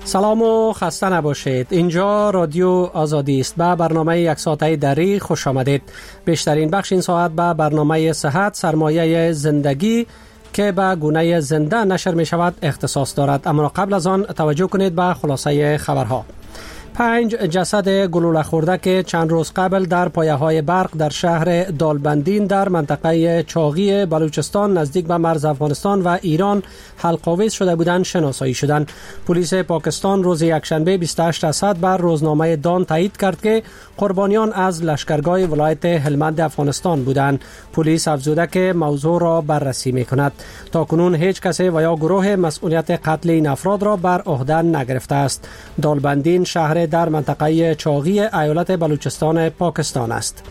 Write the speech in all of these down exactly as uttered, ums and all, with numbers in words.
سلام و خسته نباشید. اینجا رادیو آزادی است. به برنامه یک ساعته دری خوش آمدید. بیشترین بخش این ساعت به برنامه صحت، سرمایه زندگی که به گونه زنده نشر می شود اختصاص دارد. اما قبل از آن توجه کنید به خلاصه خبرها. پنج جسد گلوله خورده که چند روز قبل در پایه‌های برق در شهر دالبندین در منطقه چاغی بلوچستان نزدیک به مرز افغانستان و ایران حلق‌آویز شده بودند شناسایی شدند. پلیس پاکستان روز یکشنبه بیست و هشت اسد بر روزنامه دان تایید کرد که قربانیان از لشکرگاه ولایت هلمند افغانستان بودند. پلیس افزوده که موضوع را بررسی می‌کند. تاکنون هیچ کسی و یا گروه مسئولیت قتل این افراد را بر عهده نگرفته است. دالبندین شهر در منطقه چاغی ایالت بلوچستان پاکستان است.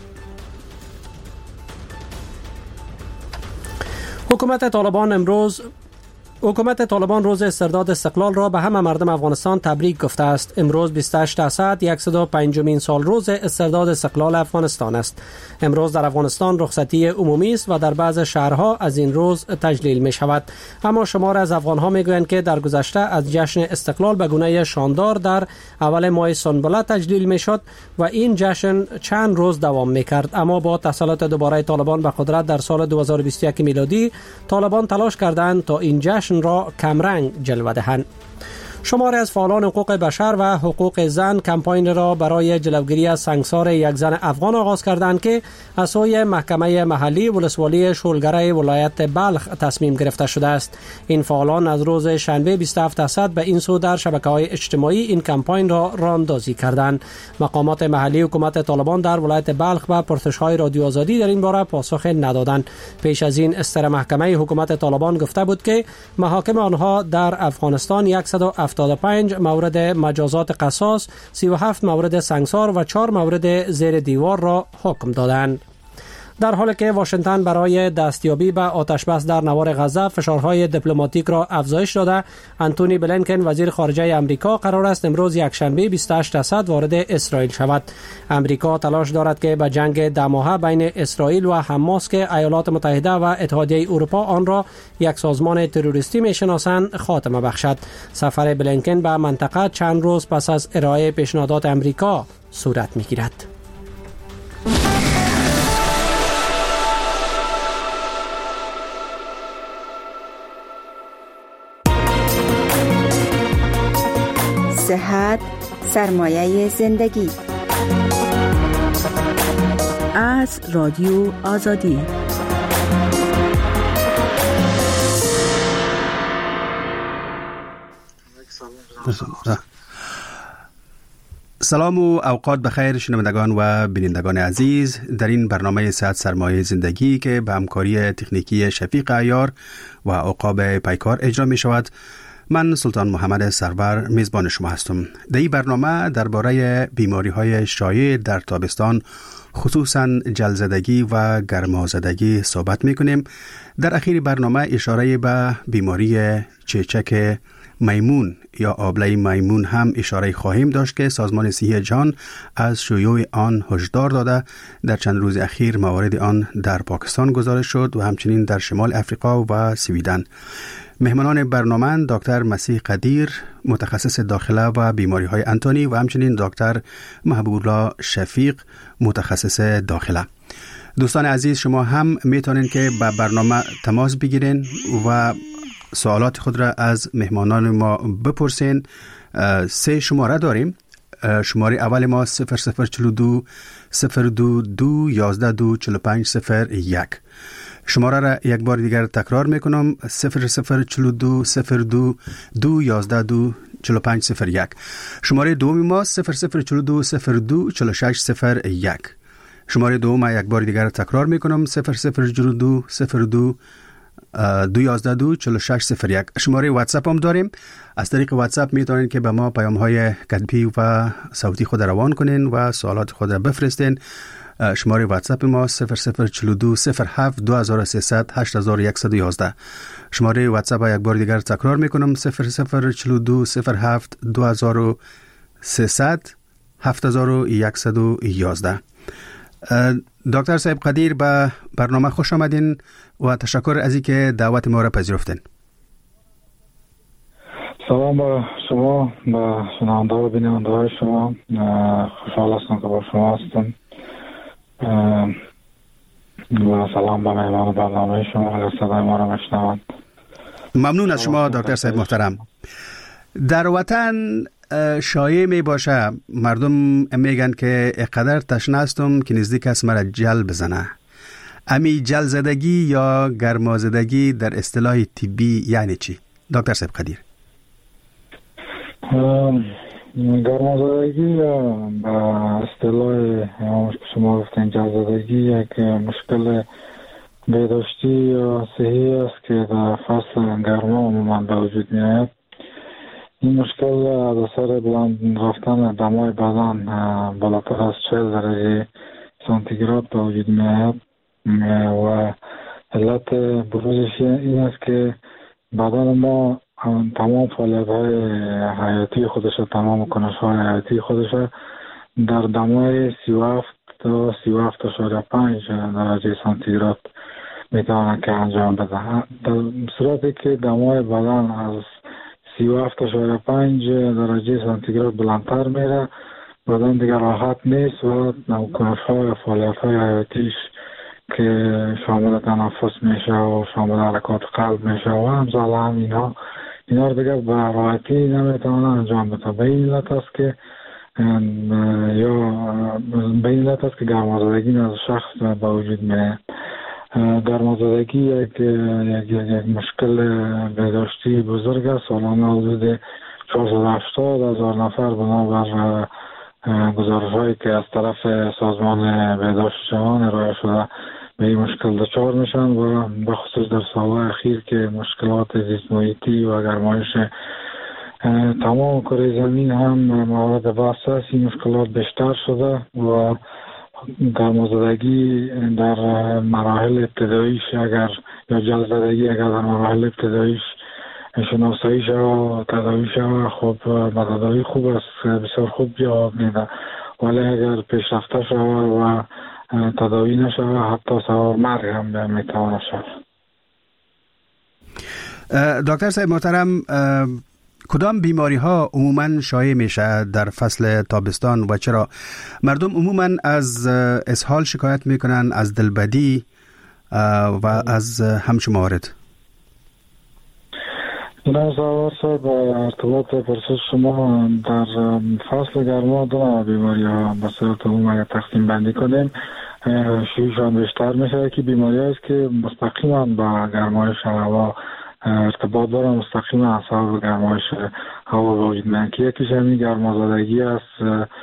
حکومت طالبان امروز حکومت طالبان روز استرداد استقلال را به همه مردم افغانستان تبریک گفته است. امروز بیست و هشت اسد صد و پنجمین سال روز استرداد استقلال افغانستان است. امروز در افغانستان رخصتی عمومی است و در بعض شهرها از این روز تجلیل می شود. اما شمار از افغانها می گویند که در گذشته از جشن استقلال به گونه شاندار در اول ماه سنبله تجلیل می شد و این جشن چند روز دوام می کرد. اما با تسلط دوباره طالبان به قدرت در سال دو هزار و بیست و یک میلادی، طالبان تلاش کردند تا این جشن را کمرنگ جلوه دهند. شماری از فعالان حقوق بشر و حقوق زن کمپاین را برای جلوگیری از سنگسار یک زن افغان آغاز کردند که از سوی محکمه محلی ولسوالی شولگره ولایت بلخ تصمیم گرفته شده است. این فعالان از روز شنبه بیست و هفت اسد به این سو در شبکه‌های اجتماعی این کمپاین را راندازی کردند. مقامات محلی حکومت طالبان در ولایت بلخ به پرسش‌های رادیو آزادی در این باره پاسخ ندادند. پیش از این استر محکمه حکومت طالبان گفته بود که محاکم آنها در افغانستان صد و هفتاد و پنج مورد مجازات قصاص، سی و هفت مورد سنگسار و چهار مورد زیر دیوار را حکم دادند. در حالی که واشنگتن برای دستیابی به آتشبس در نوار غزه فشارهای دیپلماتیک را افزایش داده، انتونی بلینکن وزیر خارجه آمریکا قرار است امروز یکشنبه بیست و هشت اسد وارد اسرائیل شود. آمریکا تلاش دارد که به جنگ ده ماهه بین اسرائیل و حماس که ایالات متحده و اتحادیه اروپا آن را یک سازمان تروریستی میشناسند خاتمه بخشد. سفر بلینکن به منطقه چند روز پس از ارائه پیشنهادات آمریکا صورت میگیرد. صحت، سرمایه زندگی. از رادیو آزادی. سلام و اوقات بخیر شنوندگان و بینندگان عزیز. در این برنامه صحت سرمایه زندگی که به همکاری تکنیکی شفیق عیار و عقاب پیکار اجرا می شود، من سلطان محمد سرور میزبان شما هستم. در این برنامه درباره بیماری‌های شایع در تابستان، خصوصاً جلزدگی و گرمازدگی صحبت می‌کنیم. در اخیر برنامه اشاره به بیماری چیچک میمون یا آبله میمون هم اشاره خواهیم داشت که سازمان صحی جهان از شیوع آن هشدار داده. در چند روز اخیر موارد آن در پاکستان گزارش شد و همچنین در شمال افریقا و سویدن. مهمانان برنامه دکتر مسیح قدیر، متخصص داخله و بیماری های انتونی و همچنین دکتر محبوب الله شفیق، متخصص داخله. دوستان عزیز، شما هم میتونین که با برنامه تماس بگیرین و سوالات خود را از مهمانان ما بپرسین. سه شماره داریم. شماره اول ما صفر صفر چلو دو صفر دو دو یازده دو چلو پنج صفر یک. شماره را یک بار دیگر تکرار میکنم: صفر صفر چلو دو صفر دو دو یازده دو چلو پنج صفر یک. شماره دومی ما صفر صفر چلو دو صفر دو چلو شش صفر یک. شماره دوم یک بار دیگر تکرار میکنم: صفر صفر چلو دو صفر دو دو یازده دو چلو شش صفر یک. شماره واتساپ هم داریم. از طریق واتساپ میتونین که به ما پیام های کتبی و صوتی خود روان کنین و سوالات خود را بفرستین. شماره واتساپ ما صفر صفر چلو دو صفر هفت دو هزار و سیصد هشت هزار و صد و یازده. شماره واتساپ یک بار دیگر تکرار میکنم: صفر صفر چلو دو صفر هفت دو هزار و سیصد هفت هزار و صد و یازده. دکتر صاحب قدیر، به برنامه خوش آمدین و تشکر از اینکه دعوت ما را پذیرفتین. سلام با شما، با شنونده و بیننده های شما. خوشحال هستم که با شما هستم و سلام به مهمان برنامه شما اگر صدای ما را میشنوند. ممنون از شما دکتر صاحب محترم. در وطن شایع می باشه، مردم میگن که اقدر تشنه هستم که نزدیک است مرا جل بزنه. امی جل زدگی یا گرمازدگی در اصطلاح طبی یعنی چی دکتر صاحب قدیر؟ گرمازدگی به اصطلاح شما گفتین جل زدگی یک مشکل بهداشتی یا صحی است که در فصل گرما عموما به وجود می آید. این مشکل از اثر بلند رفتن دمای بدن بالاتر از چهل درجه سانتیگراد به وجود می آید و علت بروزش این است که بدن ما تمام فعالیت های حیاتی خودش، تمام کنش های حیاتی خودش در دمای سی و هفت تا سی و هفت اشاره پنج درجه سانتیگراد میتواند که انجام بده. در صورتی که دمای بدن از سی و هفت اشاره پنج درجه سانتیگراد بلندتر میره، بدن دیگر راحت نیست و کنش های فعالیت های حیاتیش که شامل تنفس میشه و شامل حرکات قلب میشه و همزال هم اینا اینا رو دیگر به راحتی نمیتونه انجام بده. به این علت است که یا به این علت است که گرمازدگی از شخص به وجود میاد. گرمازدگی یک یک یک مشکل بهداشتی بزرگ است. سالانه حدود چهارصد و هفتاد هزار نفر بنابر گزارش هایی که از طرف سازمان بهداشت جهان ارائه شده به این مشکل دچار میشن و به خصوص در سالهای اخیر که مشکلات زیست محیطی و گرمایش تمام کره زمین هم مورد بحث است، این مشکلات بیشتر شده و گرمازدگی در مراحل ابتداییش اگر یا جلزدگی اگر در مراحل ابتداییش شناسایی شد و تداوی شد خب به تداوی خوب است، بسیار خوب جواب میده، ولی اگر پیشرفته شد و تداوی نشد حتی سبب مرگ هم میتواند شد. دکتر صاحب محترم، کدام بیماری ها عموما شایع میشه در فصل تابستان و چرا مردم عموما از اسهال شکایت میکنن، از دلبدی و از همچون موارد؟ نه سوال صاحب، ارتباط پرسش شما در فصل گرما دو نوع بیماری ها به صورت عموم اگر تقسیم بندی کنیم شیوعشان بیشتر میشه که بیماری هست که مستقیما با گرمایش هوا ارتباط دارن، مستقیما از سبب گرمایش هوا به وجود میاد که یکیش همین گرمازدگی است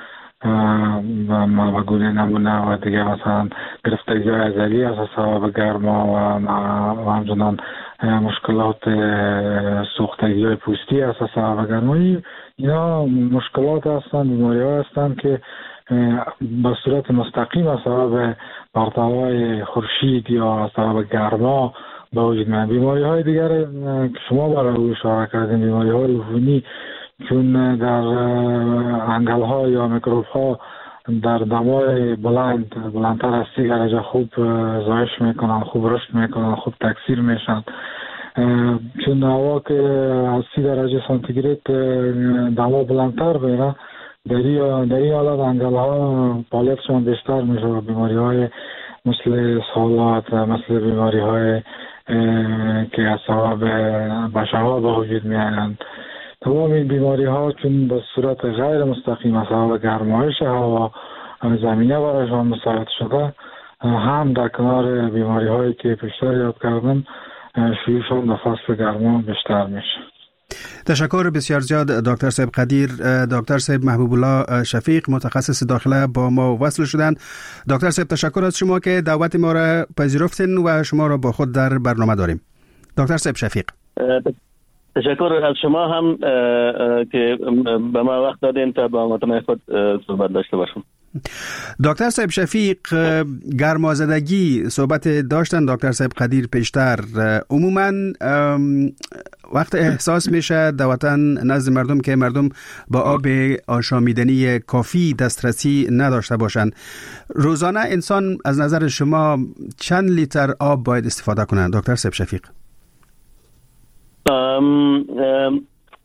و گونه نمونه و دیگه مثلا گرفتگی های عضلی از سبب گرما و همچنان مشکلات سوختگی های پوستی از سبب گرمایی. اینا مشکلات هستن، بیماری ها هستن که به صورت مستقیم از سبب پرتوهای خورشید یا از سبب گرما به وجود میاد. بیماری های دیگر که شما برای اشاره کردین، بیماری های عفونی، چون در انگل ها یا میکروب ها در دمای بلند بلندتر از سی درجه خوب زایش میکنن، خوب رشد میکنن، خوب تکثیر میشن. چون هوا که از سی درجه سانتیگراد دما بلندتر میره، در این حالت انگل ها فعالیتشان بیشتر میشه. بیماری های مثل سالات، مثل بیماری های که از سبب بشه ها به وجود میآیند، تمام این بیماری ها چون به صورت غیر مستقیم از سبب گرمایش هوا زمینه برایشان مساعد شده، هم در کنار بیماری هایی که پیشتر یاد کردم شیوعشان در فصل گرما بیشتر میشه. تشکر بسیار زیاد دکتر صاحب قدیر. دکتر صاحب محبوب الله شفیق متخصص داخله با ما وصل شدن. دکتر صاحب تشکر از شما که دعوت ما را پذیرفتین و شما را با خود در برنامه داریم. دکتر صاحب شفیق، تشکر از شما هم که به ما وقت دادین تا با متن خود صحبت داشته باشم. دکتر صاحب شفیق، گرمازدگی صحبت داشتن دکتر صاحب قدیر پیشتر. عموما وقت احساس میشه در وطن نزد مردم که مردم با آب آشامیدنی کافی دسترسی نداشته باشند. روزانه انسان از نظر شما چند لیتر آب باید استفاده کنند دکتر صاحب شفیق؟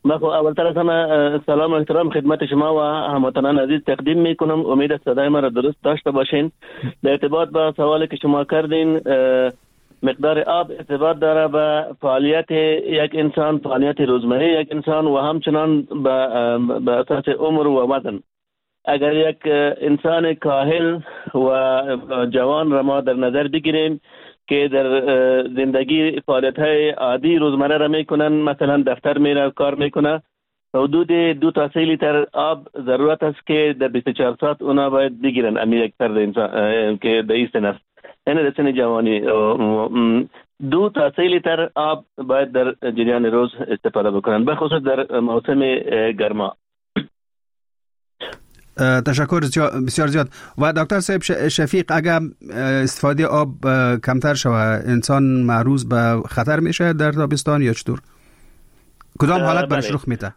من خب اولتر از همه سلام و احترام خدمت شما و هموطنان عزیز تقدیم میکنم. امید است صدای ما را درست داشته باشین. در ارتباط با سوالی که شما کردین، مقدار آب ارتباط داره به فعالیت یک انسان، فعالیت روزمره یک انسان و همچنان به اساس عمر و وزن. اگر یک انسان کاهل و جوان را ما در نظر بگیریم که در زندگی فعالیت‌های عادی روزمره را میکنن، مثلا دفتر میره کار میکنه، حدود دو تا سه لیتر آب ضرورت است که در بیست و چهار ساعت اونا باید بگیرن. امی یک فرد انسان که در این سن است، یعنی در سن جوانی، دو تا سه لیتر آب باید در جریان روز استفاده بکنن، به خصوص در موسم گرما. تشکر بسیار زیاد. و دکتر صاحب شفیق، اگر استفاده آب کمتر شود انسان معرض به خطر میشه در تابستان یا چطور؟ کدام حالت برش رخ میده؟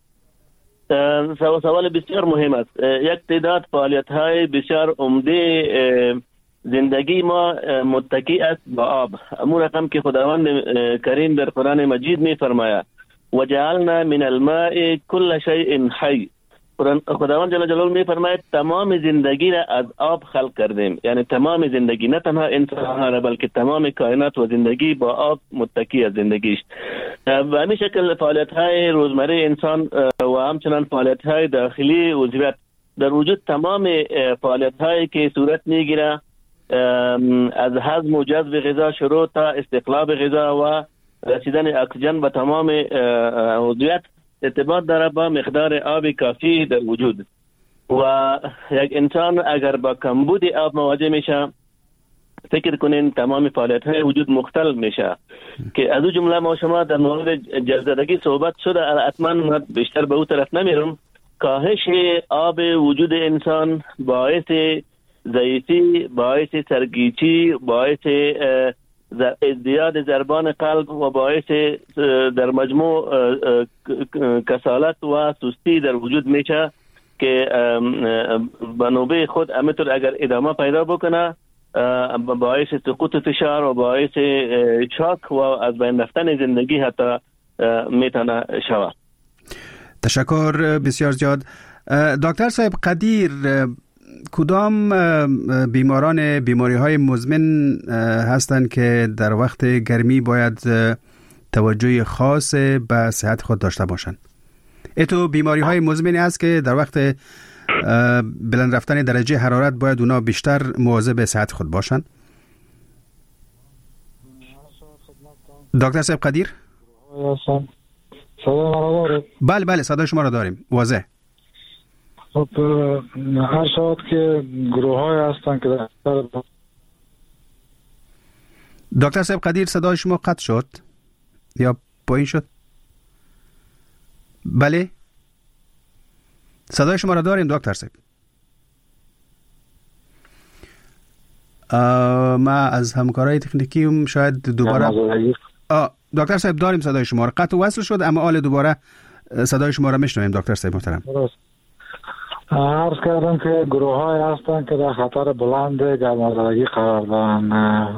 سوال بسیار مهم است. یک تعداد فعالیت های بسیار عمده زندگی ما متکی است با آب. امون رقم که خداوند کریم در قرآن مجید می فرماید و جعلنا من الماء كل شيء حی. خداوند جل جلاله می فرماید تمام زندگی را از آب خلق کردیم، یعنی تمام زندگی، نه تنها انسان ها بلکه تمام کائنات و زندگی با آب متکی از زندگیش. و همین شکل فعالیت های روزمره انسان و همچنان فعالیت های داخلی عضویت در وجود، تمام فعالیت هایی که صورت میگیره از هضم و جذب غذا شروع تا استخلاص غذا و رسیدن اکسیژن به تمام عضویت ارتباط داره با مقدار آب کافی در وجود. و یک انسان اگر با کمبود آب مواجه میشه، فکر کنین تمام فعالیت های وجود مختل میشه، که از او جمله ما شما در مورد جذبگی صحبت شده، حتما بیشتر به او طرف نمیرم. کاهش آب وجود انسان باعث ضعیفی، باعث سرگیچی، باعث ازدیاد ضربان قلب و باعث در مجموع کسالت و سستی در وجود میشه که به نوبه خود همینطور اگر ادامه پیدا بکنه باعث سقوط فشار و باعث شاک و از بین رفتن زندگی حتی میتونه شود. تشکر بسیار زیاد. دکتر صاحب قدیر، کدام بیماران بیماری های مزمن هستند که در وقت گرمی باید توجه خاص به صحت خود داشته باشند؟ ایتو بیماری های مزمنی است که در وقت بلند رفتن درجه حرارت باید اونا بیشتر مواظب صحت خود باشند؟ دکتر صاحب قدیر؟ صدای ما را دارید؟ بله بله صدای شما را داریم واضح. خب هر شود که گروه های هستن که در دکتر صاحب قدیر صدای شما قطع شد یا پایین شد؟ بله صدای شما را داریم دکتر صاحب. ما از همکارای تکنیکی شاید دوباره آه دکتر صاحب داریم صدای شما را. قطع وصل شد اما حال دوباره صدای شما را میشنویم دکتر صاحب محترم. درست. عرض کردم که گروه های هستن که در خطر بلند گرمازدگی قرار دارن.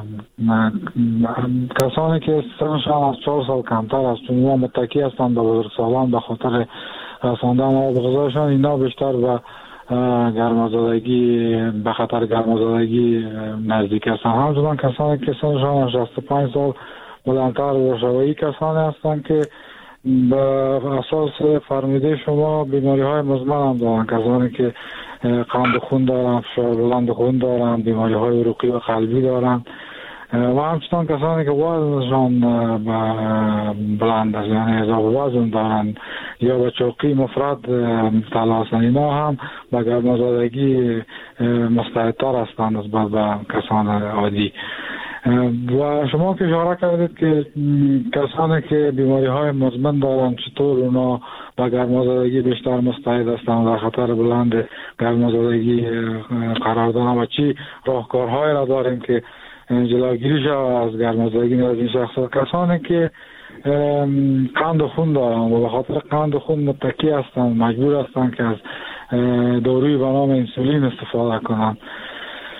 کسانی که سنشان از چهار سال کمتر است و متکی هستند به بزرگسالان به خاطر رساندن آب غذاشان، اینا بیشتر به گرمازدگی به خطر گرمازدگی نزدیک هستند. همچنان کسانی که سنشان از شصت و پنج سال بلندتر و شوایی کسانی هستند که به اساس فرموده شما بیماری های مزمن هم دارن، کسانی که قند خون دارن، فشار بلند خون دارن، بیماری های عروقی و قلبی دارن و همچنان کسانی که وزنشان بلند است، یعنی اضافه وزن دارن یا به چوکی مفرد مبتلا هستند، اینا هم به گرمازدگی مستعدتر هستند نسبت به کسان عادی. و شما که اشاره کردید که کسانی که بیماری های مزمن دارن چطور اونا با گرمازدگی بیشتر مستعد هستند در خطر بلند گرمازدگی قرار دارن و چی راهکارهایی را داریم که جلوگیری شود از گرمازدگی از این شخص؟ کسانی که قند خون دارن و به خاطر قند خون متکی هستند مجبور هستند که از داروی به نام انسولین استفاده کنند.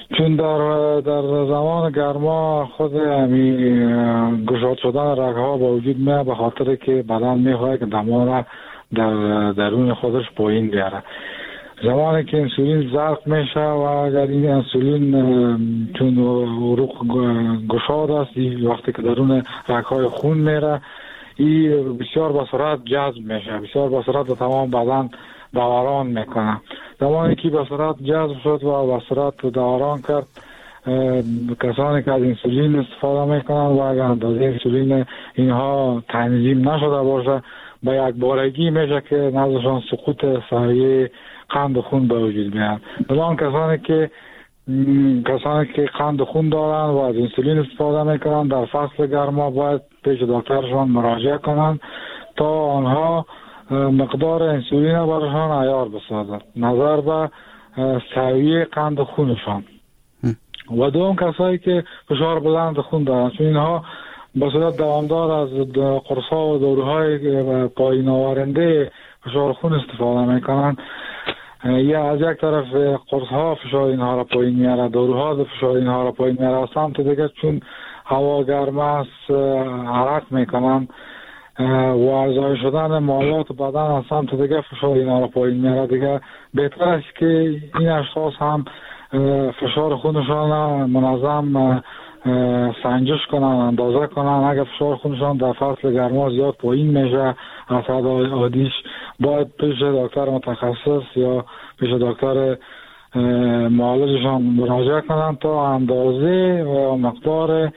چون در در زمان گرما خود همین گشاد شدن رگ‌ها با وجود میاد، به خاطر که بدن میخواد که دما را در درون خودش پایین بیاره. زمانی که انسولین ضخم میشه و اگر این انسولین چون عروق گشاد است، وقتی که درون رگ‌های خون میره، این بسیار با سرعت جذب میشه، بسیار با سرعت به تمام بدن دوران میکنه. زمانی که با سرعت جذب شد و با سرعت دوران کرد، کسانی که از انسولین استفاده میکنن و اگر اندازه انسولین اینها تنظیم نشده باشه، با یک بارگی میشه که نزدشان سقوط سویه قند خون به وجود میاد. بنابراین کسانی که کسانی که قند خون دارن و از انسولین استفاده میکنن در فصل گرما باید پیش دکترشان مراجعه کنن تا آنها مقدار انسولین برشان عیار بسازد نظر به سویه قند خونشان. و دوم کسایی که فشار بلند خون دارن، چون اینها به صورت دوامدار از قرص‌ها و داروهای پایین آورنده فشار خون استفاده میکنن، یا از یک طرف قرص‌ها فشار اینها را پایین میاره، داروها فشار اینها را پایین میاره، از سمت دیگه چون هوا گرم است عرق میکنن و ارزای شدن مایات بدن از سمت دیگه فشار اینها را پایین میاره. دیگه بهتر است که این اشخاص هم فشار خونشان منظم سنجش کنن، اندازه کنن. اگر فشار خونشان در فصل گرما زیاد پایین میشه از حد عادیش، باید پیش دکتر متخصص یا پیش دکتر معالجشان مراجعه کنن تا اندازه و مقدار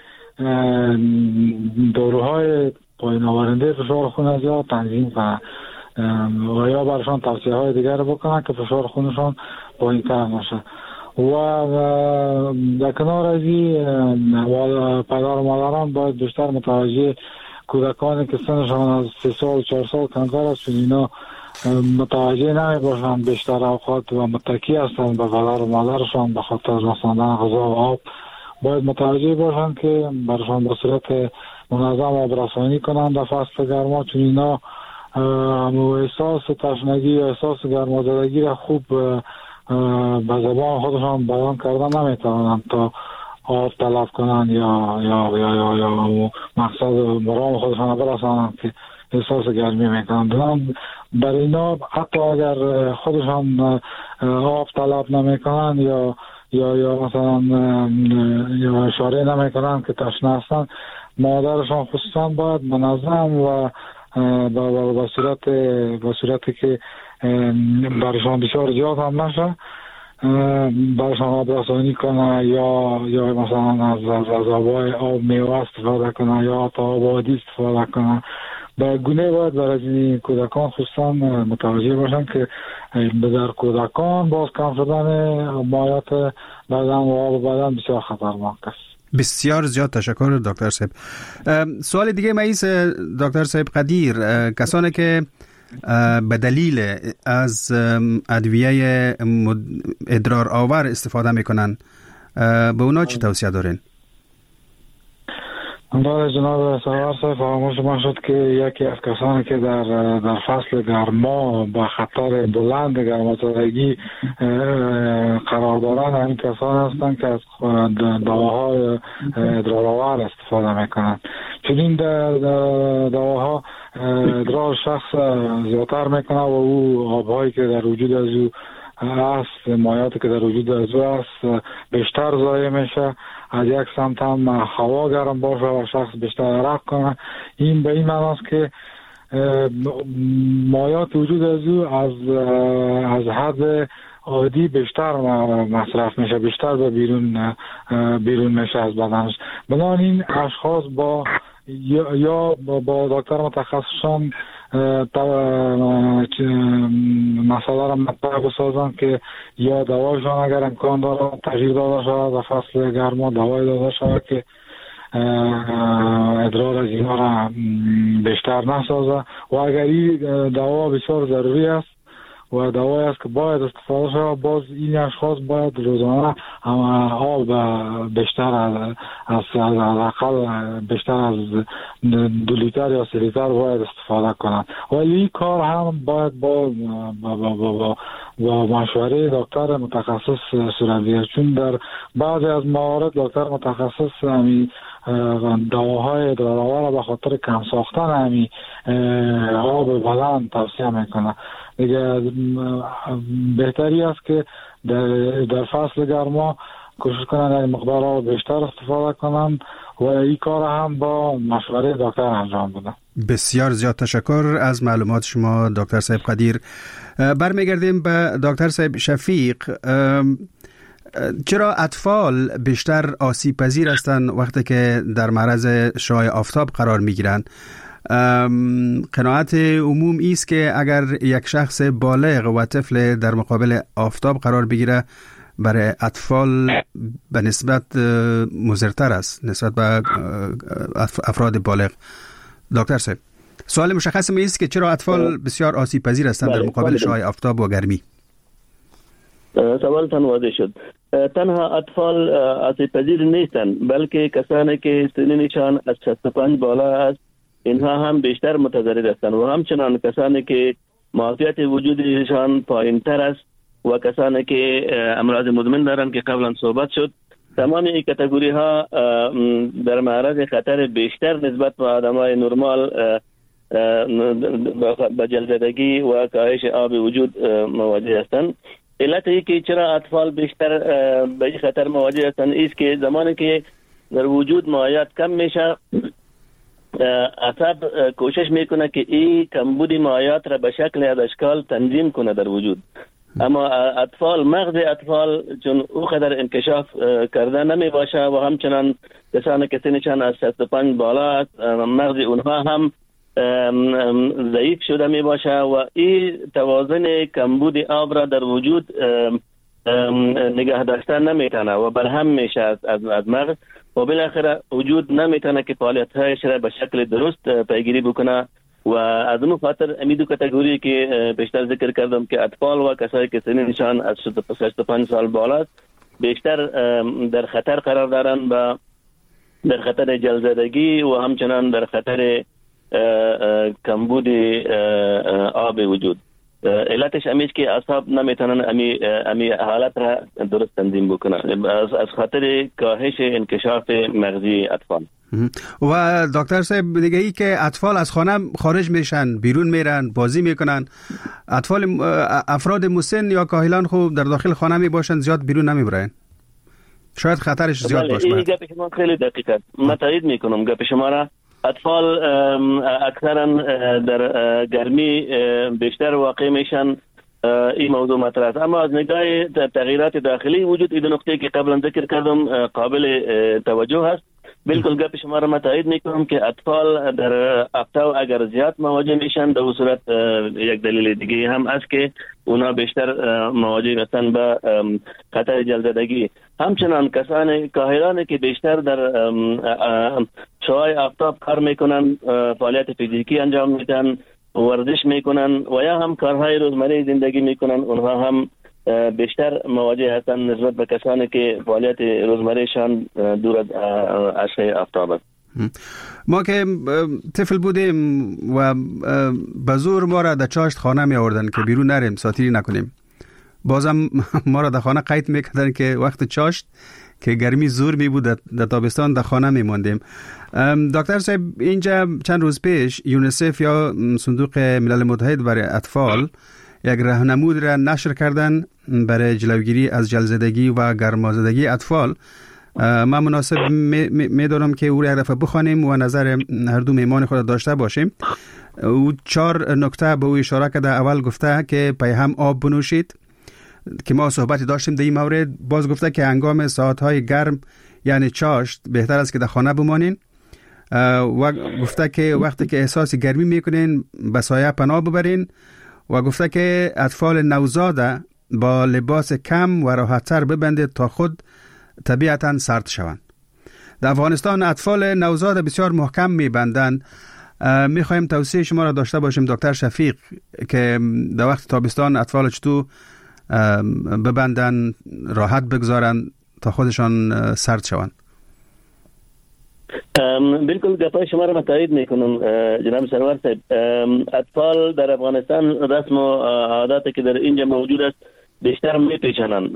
داروهای پایین آورنده فشار خون زیاد تنظیم کنن و یا برشان توصیه های دیگر بکنن که فشار خونشان پایین تر نشه. و در کنار از این پدر و مادران باید بیشتر متوجه کودکانی که سنشان از سه سال چهار سال کمتر است، اینا متوجه نمی باشند، بیشتر اوقات و متکی هستند به پدر و مادرشان به خاطر رساندن غذا و آب. باید متوجه باشند که برشان به صورت منظم آب رسانی کنند در فصل گرما، چون اینا احساس تشنگی یا احساس گرمازدگی را خوب به زبان خودشان بیان کردن نمیتوانند تا آب طلب کنند یا یا یا یا, یا مقصد مرام خودشان برسانند که احساس گرمی میکنند. برای اینا حتی اگر خودشان آب طلب نمیکنند یا یا یا مثلا یا اشاره نمیکنند که تشنه هستند، مادرشان خصوصا باید منظم و با صورت با صورتی که برشان بسیار زیاد هم نشه برشان آب رسانی کنه یا یا مثلا از از آبای آب میوه استفاده کنه یا تا آب عادی استفاده کنه. به گونه باید برای این کودکان خصوصا متوجه باشن که در کودکان باز کم شدن مایات بدن و آب بدن بسیار خطرناک است. بسیار زیاد تشکر دکتر صاحب. سوال دیگه مایز دکتر صاحب قدیر، کسانی که به دلیل از ادویه ادرار آور استفاده میکنن به اونا چی توصیه دارین؟ بله جناب سرور صاحب، فراموش من شد که یکی از کسانی که در در فصل گرما با خطر بلند گرمازدگی قرار دارند همین کسان هستند که از دواهای ادرارآور استفاده میکنند، چون این دواها ادرار شخص زیادتر میکنه و او آبهایی که در وجود از او هست، مایاتی که در وجود از او هست بیشتر ضایع میشه. از یک سمت هم هوا گرم باشه و شخص بیشتر عرق کنه. این به این معناست که مایات وجود از او از از حد عادی بیشتر مصرف میشه، بیشتر به بیرون بیرون میشه از بدنش. بنابراین این اشخاص با یا, یا با دکتر متخصصشان مسئله را مطرح بسازن که یا دوایشان اگر امکان داره تغییر داده شود در فصل گرما، دوای داده شود که ادرار از اینا را بیشتر نسازه. و اگر این دوا بسیار ضروری است و دوایی است که باید استفاده شود. باز این اشخاص باید روزانه آب بیشتر از از اقل بیشتر از دو لیتر یا سه لیتر باید استفاده کنند. ولی این کار هم باید با با با با, با مشوره دکتر متخصص صورت بگیرد، چون در بعضی از موارد دکتر متخصص همین دواهای ادرارآور به خاطر کم ساختن همین آب بدن توصیه میکنه. دیگه بهتری است که در, در فصل گرما کوشش کنند یک مقدار آب بیشتر استفاده کنند و این کار هم با مشوره دکتر انجام بدن. بسیار زیاد تشکر از معلومات شما دکتر صاحب قدیر. برمیگردیم به دکتر صاحب شفیق. چرا اطفال بیشتر آسیب پذیر هستند وقتی که در معرض شعاع آفتاب قرار می گیرند؟ قناعت عموم است که اگر یک شخص بالغ و طفل در مقابل آفتاب قرار بگیره برای اطفال به نسبت مضرتر است نسبت به افراد بالغ. دکتر صاحب، سوال مشخص می است که چرا اطفال بسیار آسیب پذیر هستند در مقابل شعاع آفتاب و گرمی؟ سوالتان واضح شد. تنها اطفال آسیب پذیر نیستند، بلکه کسانی که سنینشان از شصت و پنج بالا است اینها هم بیشتر متضرر هستند و همچنان کسانی که معافیت وجودشان پایین تر است و کسانی که امراض مزمن دارند که قبلا صحبت شد. تمام این کاتگوری ها در معرض خطر بیشتر نسبت به آدمای نرمال با جلدگی و کاهش آب وجود مواجه هستند. علت ای که چرا اطفال بیشتر به این خطر مواجه هستند است که زمانی که در وجود مایعات کم میشه، عصب کوشش میکنه که این کمبود مایعات را به شکل از اشکال تنظیم کنه در وجود. اما اطفال، مغز اطفال چون او قدر انکشاف کرده نمی باشه و همچنان کسانی که سنشان از شصت و پنج بالا است مغز اونها هم ضعیف شده می باشه و این توازن کمبود آب را در وجود نگه داشتن نمیتونه و برهم میشه از از مغز و بالاخره وجود نمیتونه که فعالیت هایش را به شکل درست پیگیری بکنه. و از اون خاطر امیدو کاتگوری که بیشتر ذکر کردم که اطفال و کسایی که سنشان از شصت و پنج سال بالا بیشتر در خطر قرار دارن و در خطر جلزدگی و همچنان در خطر کمبود آب وجود. علتش همیشه که اعصاب نمیتونن امی امی حالت را درست تنظیم بکنن از از خاطر کاهش انکشاف مغزی اطفال. و دکتر صاحب دیگه ای که اطفال از خانه خارج میشن، بیرون میرن، بازی میکنن. اطفال افراد مسن یا کاهلان خوب در داخل خانه می باشن، زیاد بیرون نمیبرن. شاید خطرش زیاد باشه. این گپ شما خیلی دقیق است. من تایید میکنم گپ شما را. اطفال اکثرا در گرمی بیشتر واقع میشن. این موضوع مطرح است، اما از نگاه تغییرات داخلی وجود این نقطه که قبلا ذکر کردم قابل توجه است. بالکل گپ شما را تایید میکنم که اطفال در افتاو اگر زیاد مواجه میشن در صورت یک دلیل دیگه هم است که اونا بیشتر مواجه هستند به خطر جلددگی. همچنان کسان کاهلانی که بیشتر در شعاع آفتاب کار میکنن، فعالیت فیزیکی انجام میدن، ورزش میکنن و یا هم کارهای روزمره زندگی میکنن، اونها هم بیشتر مواجه هستند نسبت به کسانی که فعالیت روزمرهشان دور از اشعه آفتاب است. ما که طفل بودیم و به زور ما را در چاشت خانه می آوردن که بیرون نریم، ساتیری نکنیم. بازم ما را در خانه قید میکردن که وقت چاشت که گرمی زور می بود در تابستان در خانه می ماندیم. دکتر صاحب، اینجا چند روز پیش یونیسف یا صندوق ملل متحد برای اطفال یک راهنمود را نشر کردن برای جلوگیری از جلزدگی و گرمازدگی اطفال. من مناسب میدونم می که او را رفع بخوانیم و نظر هر دو میمان خود داشته باشیم. او چهار نکته به او اشاره کرده. اول گفته که پای هم آب بنوشید که ما صحبتی داشتیم در این مورد. باز گفته که هنگام ساعتهای گرم یعنی چاشت بهتر است که در خانه بمانین و گفته که وقتی که احساس گرمی میکنین به سایه پناه ببرین و گفته که اطفال نوزاده با لباس کم و راحت‌تر ببندید تا خود طبیعتاً سرد شوند. در افغانستان اطفال نوزاد بسیار محکم میبندند. میخوایم توصیه شما را داشته باشیم دکتر شفیق که در وقت تابستان اطفال چطور ببندن، راحت بگذارن تا خودشان سرد شوند. بالکل گپای شما را تایید میکنم جناب سرور صاحب. اطفال در افغانستان رسم و عاداتی که در اینجا موجود است بیشتر میپیچنند،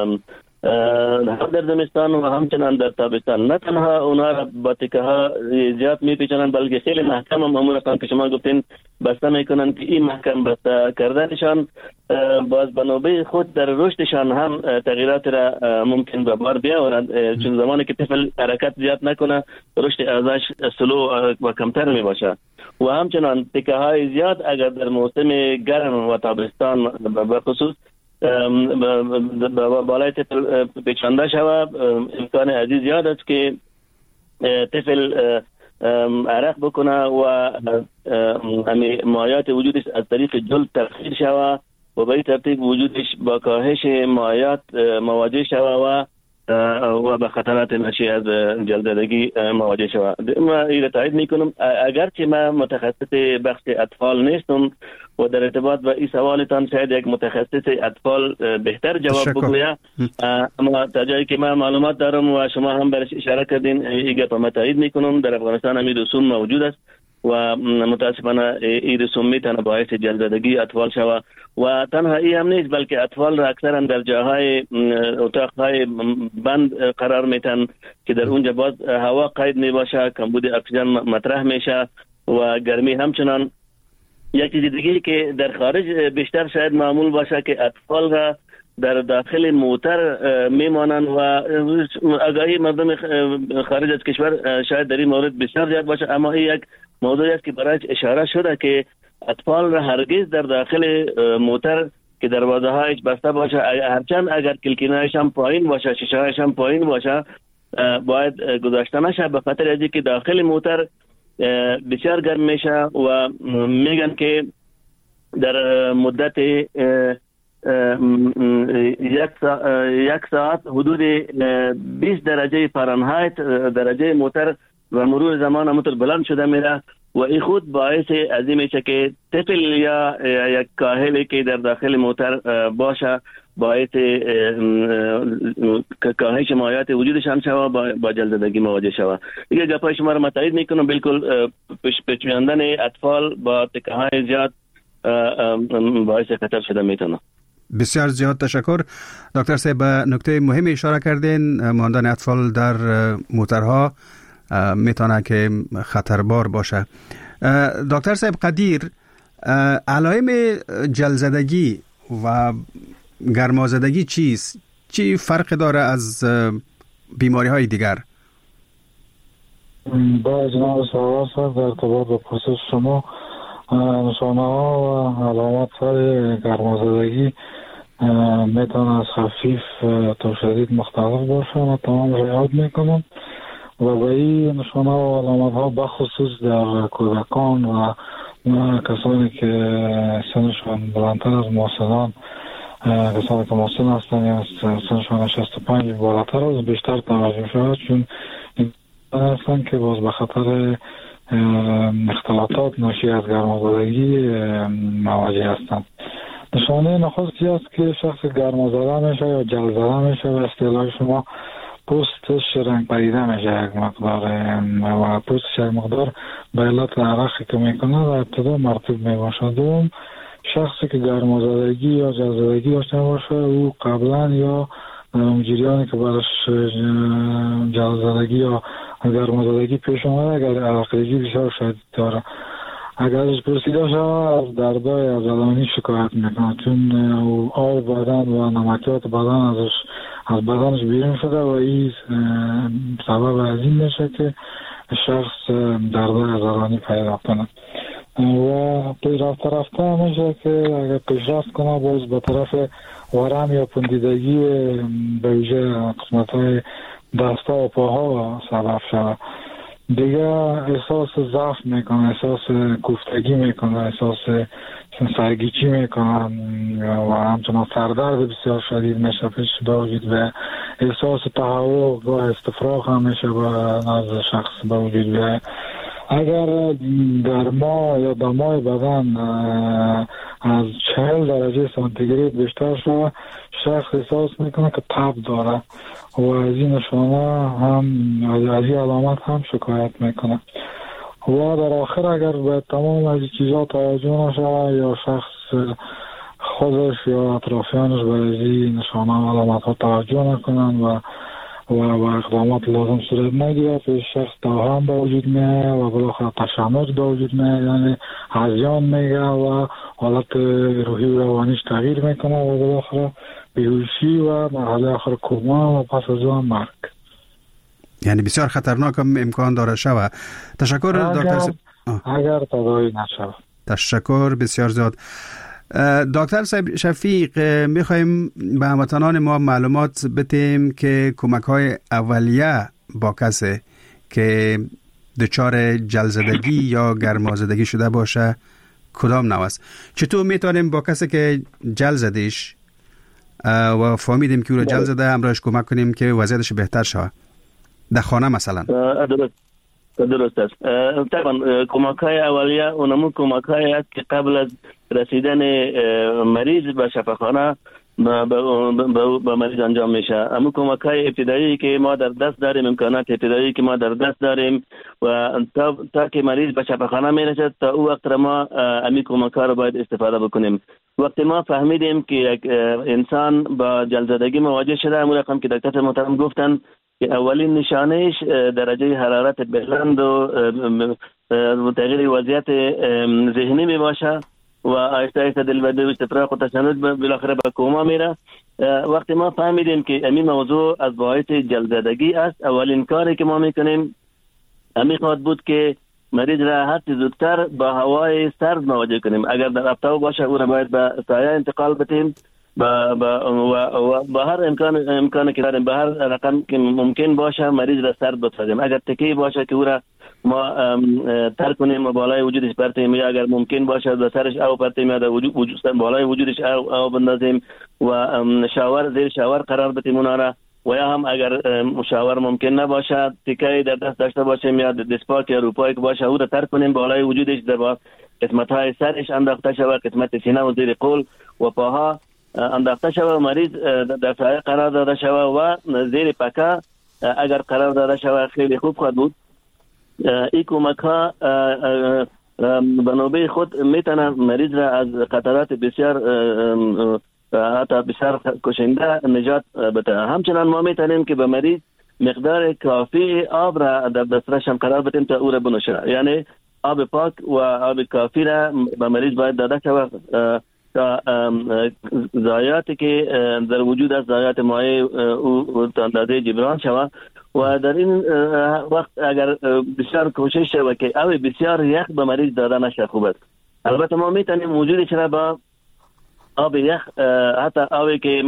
هم در زمستان و همچنان در تابستان. نه تنها اونا را با تکه ها زیاد میپیچنند بلکه خیلی محکم هم امور رقم که شما گفتین بسته میکنند که این محکم بسته کردنشان باز به نوبه خود در رشدشان هم تغییرات را ممکن به بار بیاورد، چون زمانی که طفل حرکت زیاد نکنه رشد اعضاش سلو و کمتر می باشه و همچنان تکه های زیاد اگر در موسم گرم و تابستان به خصوص بالای طفل پیچانده شود، امکان عزیز زیاد است که طفل عرق بکنه و مایات وجودش از طریق جلد تخدیر شود و به این ترتیب وجودش با کاهش مایات مواجه شود و و به خطرات ناشی از جلدزدگی مواجه شود. ما این تایید میکنم اگرچه من متخصص بخش اطفال نیستم و در ارتباط با این سوالتان شاید یک متخصص اطفال بهتر جواب بگوید، اما تا جایی که من معلومات دارم و شما هم برش اشاره کردین این گپ ما تایید میکنم. در افغانستان همین رسوم موجود است و متاسفانه این رسوم میتونه باعث جلدزدگی اطفال شود و تنها این هم نیست بلکه اطفال را اکثرا در جاهای اتاقهای بند قرار میتن که در اونجا باز هوا قید میباشه، کمبود اکسیژن مطرح میشه و گرمی همچنان. یک چیز دیگه که در خارج بیشتر شاید معمول باشه که اطفال را در داخل موتر میمانند و آگاهی مردم خارج از کشور شاید در این مورد بسیار زیاد باشه، اما این یک موضوعی است که برایش اشاره شده که اطفال را هرگز در داخل موتر که دروازه هایش بسته باشه، هرچند اگر کلکینایش هم پایین باشه، شیشه هایش هم پایین باشه، باید گذاشته نشه به خاطر از اینکه داخل موتر بسیار گرم میشه و میگن که در مدت یک ساعت, یک ساعت حدود بیست درجه فارنهایت درجه موتر و مرور زمان همونطور بلند شده میره و این خود باعث از این میشه که طفل یا یک کاهلی که در داخل موتر باشه باعث کاهش مایات وجودشان شود با جلدزدگی مواجه شود. دیگه گپای شما را تایید میکنم، بالکل پیچاندن اطفال با تکه های زیاد باعث خطر شده میتونه. بسیار زیاد تشکر دکتر صاحب. نکته مهمی اشاره کردین، ماندن اطفال در موترها میتونه که خطربار باشه. دکتر صاحب قدیر، علائم جلدزدگی و گرمازدگی چیست؟ چی فرق داره از بیماری های دیگر؟ با جناب سرور صاحب در ارتباط با پرسش شما، نشانه ها و علامات های گرمازدگی میتونه از خفیف تا شدید مختلف باشه و تمام رعایت میکنم و به این نشانه و علامات ها بخصوص در کودکان و کسانی که سنشان بلندتر از مسنان، کسانی که مسن هستند یا سنشان شصت و پنج بالاتر از بیشتر توجه شود، چون این هستند که باز به خطر اختلاطات ناشی از گرمازدگی مواجه هستند. نشانه نخستی است که شخص گرمازده میشه یا جل زده میشه و اصطلاح شما پوستش رنگ پریده میشه یک مقدار و پوستش یک مقدار به علت عرقی که میکنه و ابتدا مرطوب میباشه. دوم، شخصی که گرمازدگی یا جلزدگی داشته باشه او قبلا یا اون جریانی که برش جلزدگی یا گرمازدگی پیش اومده اگر عرقریزی بسیار شدید داره، اگر ازش پرسیده شود از دردای عضلانی شکایت میکنه، چون آب بدن و نمکیات بدن ازش از بدنش بیرون شده و این سبب از این میشه که شخص دردای عضلانی پیدا کنه و پیشرفت رفته میشه که اگر پیشرفت کنه باز به طرف ورم یا پندیدگی به ویژه قسمت های دستا و پاها سبب شده. دیگه احساس ضعف میکنه، احساس کوفتگی میکنه، احساس سرگیچی میکنه و همچنان سردرد بسیار شدید میشه پیش به وجود و احساس تهوع و استفراغ هم میشه با نزد شخص به وجود بیاید اگر گرما یا دمای بدن از چهل درجه سانتیگراد بیشتر شود، شخص احساس میکنه که تب داره و از این نشانه هم از این علامت هم شکایت میکنه. و در آخر اگر به تمام از چیزا توجه نشود یا شخص خودش یا اطرافیانش به این نشانه و علامت ها توجه نکنن و و و اقدامات لازم صورت نگیرد، شخص توهم به وجود میه و بالاخره تشنج به وجود میه، یعنی هذیان میگه و حالت روحی و روانیش تغییر میکنه و بالاخره بیهوشی و مرحله آخر کما و پس از آن مرگ. یعنی بسیار خطرناک هم امکان داره شود. تشکر دکتر س... اگر تداوی نشود. تشکر بسیار زیاد. دکتر شفیق، میخوایم به هموطنان ما معلومات بدیم که کمک های اولیه با کسی که دچار جلزدگی یا گرمازدگی شده باشه کدام نوع است؟ چطور میتونیم با کسی که جل زدیش و فهمیدیم که او را جل زده همراهش کمک کنیم که وضعیتش بهتر شود در خانه مثلا؟ درست درست است. طبعا کمک های اولیه اونمون کمک های است که قبل از رسیدن مریض به شفاخانه به مریض انجام میشه. اما کمک های ابتدایی که ما در دست داریم، امکانات ابتدایی که ما در دست داریم و تا, تا که مریض به شفاخانه میرسد تا او وقت ما امی کمک ها رو باید استفاده بکنیم. وقتی ما فهمیدیم که یک انسان با جلزدگی مواجه شده، همون رقم که دکتر محترم گفتن که اولین نشانهش درجه حرارت بلند و تغییر وضعیت ذهنی می باشه و آهسته آهسته دلبندی و استفراغ و تشنج بالاخره به کوما میره. وقتی ما فهمیدیم که این موضوع از باعث جلزدگی است، اولین کاری که ما میکنیم همین خواهد بود که مریض را هر چه زودتر با هوای سرد مواجه کنیم. اگر در آفتاب باشه او را باید به سایه انتقال بدیم با با و, و با هر امکان امکانی که داریم، با هر رقم که ممکن باشه مریض را سرد بسازیم. اگر تکی باشه که او را ما تر کنیم و بالای وجودش پرتیم، یا اگر ممکن باشه به سرش آب پرتیم یا در وجود بالای وجودش آب بندازیم و شاور زیر شاور قرار بدیم اونا را، و یا هم اگر شاور ممکن نباشه تکی در دست داشته باشیم یا دسپاک یا روپایی که باشه او را تر کنیم بالای وجودش در قسمت های سرش انداخته شود، قسمت سینه و زیر قول و پاها انداخته شود و مریض در سایه قرار داده شود و زیر پکه اگر قرار داده شود خیلی خوب خواهد بود. این کمک ها به نوبه خود میتونه مریض را از خطرات بسیار حتی بسیار کشنده نجات بده. همچنان ما میتونیم که به مریض مقدار کافی آب را در دسترس هم قرار بدیم تا او را بنوشه، یعنی آب پاک و آب کافی را به مریض باید داده شود تا ضایعاتی که در وجود از ضایعات مایع او اندازه جبران شود. و در این وقت اگر بسیار کوشش شود که آب بسیار یخ به مریض داده نشه خوب است. البته ما میتونیم وجودش را با آب یخ، حتی آبی که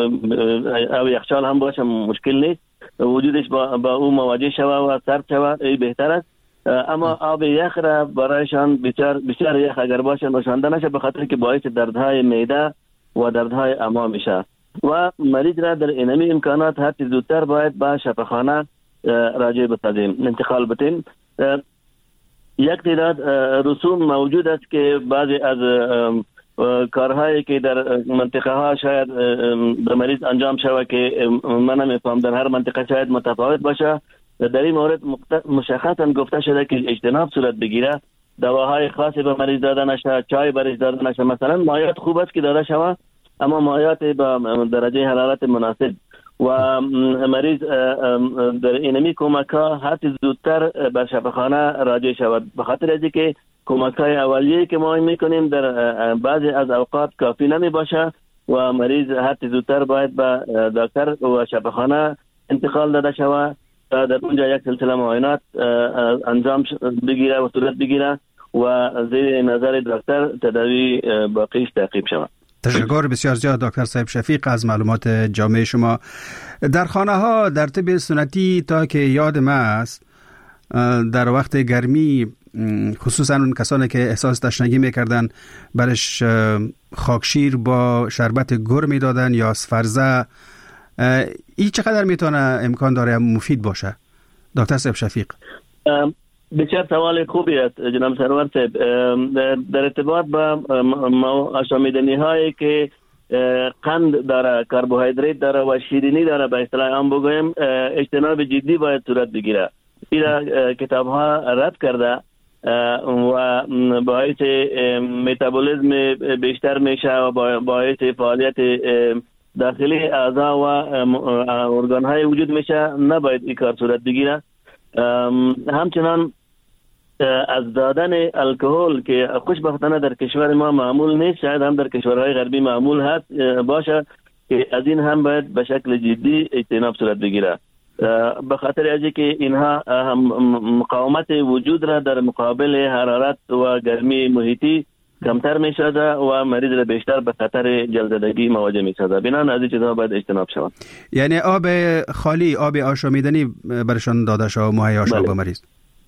آب یخچال هم باشه مشکل نیست، وجودش با, با او مواجه شود و سرد شود ای بهتر است. اما آب یخ را برایشان بسیار بسیار یخ اگر باشه نوشانده نشه، به خاطر که باعث دردهای معده و دردهای امعا میشه و مریض را در اینمی امکانات هر چیز زودتر باید به شفاخانه راجع بسازیم، انتقال بدیم. یک تعداد رسوم موجود است که بعضی از کارهایی که در منطقه ها شاید به مریض انجام شود که من نمیفهم در هر منطقه شاید متفاوت باشه، در این مورد مشخصا گفته شده که اجتناب صورت بگیره، دواهای خاصی به مریض داده نشه، چای برش داده نشه. مثلا مایعات خوب است که داده شود، اما مایعات با درجه حرارت مناسب و مریض در اینمی کمک ها هر چیز زودتر به شفاخانه راجع شود، به خاطر از اینکه کمک های اولیه که ما میکنیم در بعضی از اوقات کافی نمی باشه و مریض هر چیز زودتر باید به دکتر و شفاخانه انتقال داده شود تا در اونجا یک سلسله معاینات انجام بگیره و صورت بگیره و زیر نظر دکتر تداوی باقیش تعقیب شود. تشکر بسیار زیاد دکتر صاحب شفیق از معلومات جامع شما. در خانه ها در طب سنتی تا که یاد ما است در وقت گرمی خصوصا اون کسانی که احساس تشنگی میکردن برش خاکشیر با شربت گر میدادن یا اسفرزه. این چقدر میتونه امکان داره مفید باشه دکتر صاحب شفیق؟ بسیار سوال خوبی است جناب سرور صاحب. در ارتباط با آشامیدنی هایی که قند داره، کربوهیدرات داره و شیرینی داره، به اصطلاح عام بگویم اجتناب جدی باید صورت بگیره. این کتاب ها رد کرده و باعث متابولیسم بیشتر میشه و باعث فعالیت داخلی اعضا و ارگان های وجود میشه. نباید این کار صورت بگیره. همچنان از دادن الکل که خوشبختانه در کشور ما معمول نیست، شاید هم در کشورهای غربی معمول هست باشه، که از این هم باید به شکل جدی اجتناب صورت بگیره، به خاطر از که اینها هم مقاومت وجود را در مقابل حرارت و گرمی محیطی کمتر می شده و مریض را بیشتر به خطر جلددگی مواجه می شده. بنابراین از این چیزها باید اجتناب شود. یعنی آب خالی، آب آشامیدنی برشان داده شود مهیا شود به مریض؟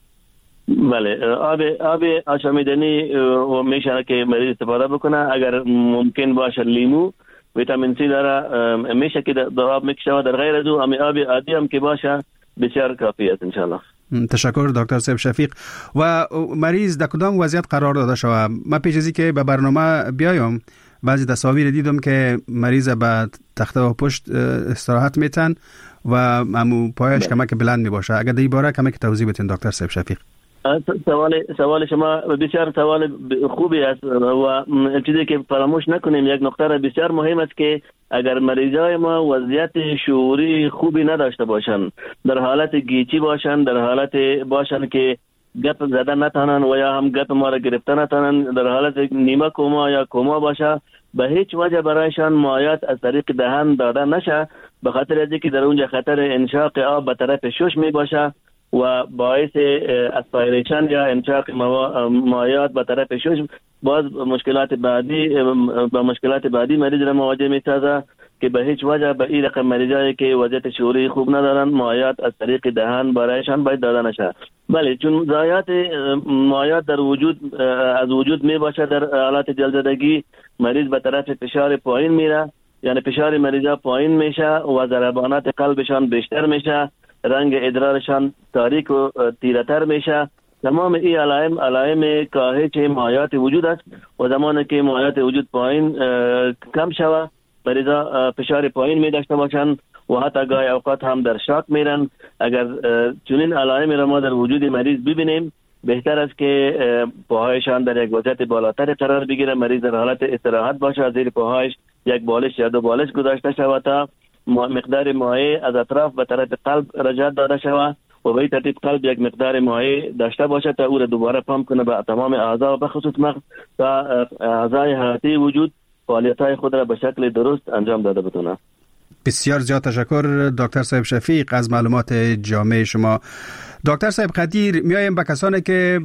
بله، آب آب آشامیدنی میشه که مریض استفاده بکنه. اگر ممکن باشه لیمو، ویتامین سی داره، میشه که در آب میکشه. در غیر از او آب عادی هم که باشه بسیار کافی است انشالله. تشکر دکتر صاحب شفیق. و مریض در کدام وضعیت قرار داده شود؟ من پیش ازی که به برنامه بیایم بعضی تصاویر دیدم که مریض به تخته و پشت استراحت میتن و امو پایش کمک بلند می باشه. اگر در باره کمک توضیح بدین دکتر صاحب شفیق. سوال سوال شما بسیار سوال خوبی است و چیزی که فراموش نکنیم، یک نکته بسیار مهم است که اگر مریضای ما وضعیت شعوری خوبی نداشته باشند، در حالت گیچی باشند، در حالت باشند که گپ زده نتانن و یا هم گپ ما را گرفته نتانن، در حالت نیمه کوما یا کوما باشه، به هیچ وجه برایشان مایعات از طریق دهان داده نشه، به خاطر از اینکه در اونجا خطر انشاق آب به طرف شش می باشه و باعث اسپایریشن یا انشاق مایعات به طرف شش باز مشکلات بعدی با مشکلات بعدی مریض را مواجه می‌سازه که به هیچ وجه به این رقم مریضایی که وضعیت شعوری خوب ندارن مایعات از طریق دهان برایشان باید داده نشه. بله، چون ضایعات مایعات در وجود از وجود می باشه در حالت جلددگی، مریض به طرف فشار پایین میره، یعنی فشار مریضا پایین میشه و ضربانات قلبشان بیشتر میشه، رنگ ادرارشان تاریک و تیره‌تر میشه. تمام این علائم علائم کاهش مایعات وجود است و زمانی که مایعات وجود پایین کم شود مریضا فشار پایین می داشته باشند و حتی گاهی اوقات هم در شاک میرن. اگر چنین علائم را ما در وجود مریض ببینیم بهتر است که پاهایشان در یک وضعیت بالاتر قرار بگیره، مریض در حالت استراحت باشه، از زیر پاهایش یک بالش یا دو بالش گذاشته شود تا مقدار مایع از اطراف به طرف قلب رجعت داده شود و به این ترتیب قلب یک مقدار مایع داشته باشه تا او را دوباره پمپ کنه به تمام اعضا و به خصوص مغز تا اعضای حیاتی وجود فعالیت‌های خود را به شکل درست انجام داده بتونه. بسیار زیاد تشکر دکتر صاحب شفیق از معلومات جامع شما. دکتر صاحب قدیر، میایم به کسانی که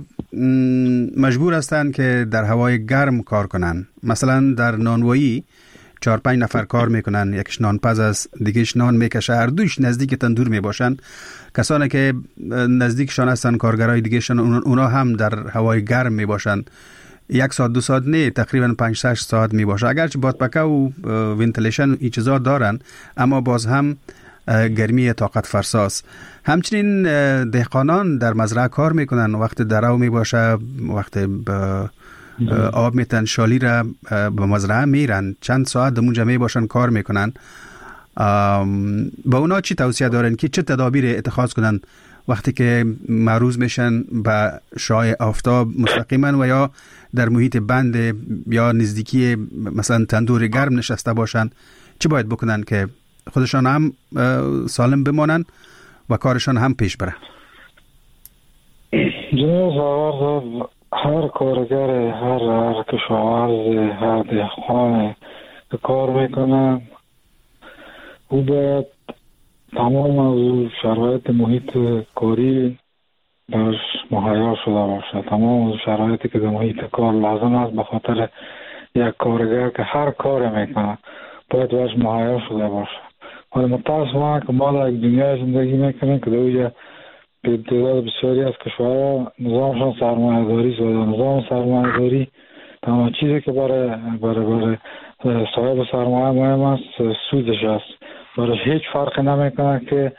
مجبور هستند که در هوای گرم کار کنن، مثلا در نانوایی چهار پنج نفر کار میکنن، یکیش نانپز است، دیگهش نان میکشه، هر دوش نزدیک تندور میباشن. کسانی که نزدیکشان هستن کارگرای دیگهشان اونا هم در هوای گرم میباشن، یک ساعت دو ساعت نه تقریبا پنج شش ساعت میباشه. اگرچه بادپکه و ونتیلیشن این چیزا دارن اما باز هم گرمی طاقت فرساست. همچنین دهقانان در مزرعه کار میکنن، وقت درو میباشه، وقت آب میتن شالی را به مزرعه میرن، چند ساعت دمونجا میباشن کار میکنن. با اونا چی توصیه دارن که چه تدابیر اتخاذ کنن وقتی که معروض میشن به شعاع آفتاب مستقیما و یا در محیط بند یا نزدیکی مثلا تندور گرم نشسته باشن؟ چی باید بکنن که خودشان هم سالم بمانن و کارشان هم پیش بره؟ جناب هر کارگر، هر هر کشاورز، هر دهقان که کار میکنن او باید تمام از شرایط محیط کاری برش مهیا شده باشه. تمام از شرایطی که در محیط کار لازم است به خاطر یک کارگر که هر کار میکنه باید برش مهیا شده باشه. ولی متاسفانه که ما در یک دنیا زندگی میکنیم که در اوجه به تعداد بسیاری از کشورها نظامشان سرمایه‌داری شده. نظام سرمایه‌داری تمام چیزی که برای برای برای صاحب سرمایه مهم است سودش است. برای هیچ فرق نمیکنه که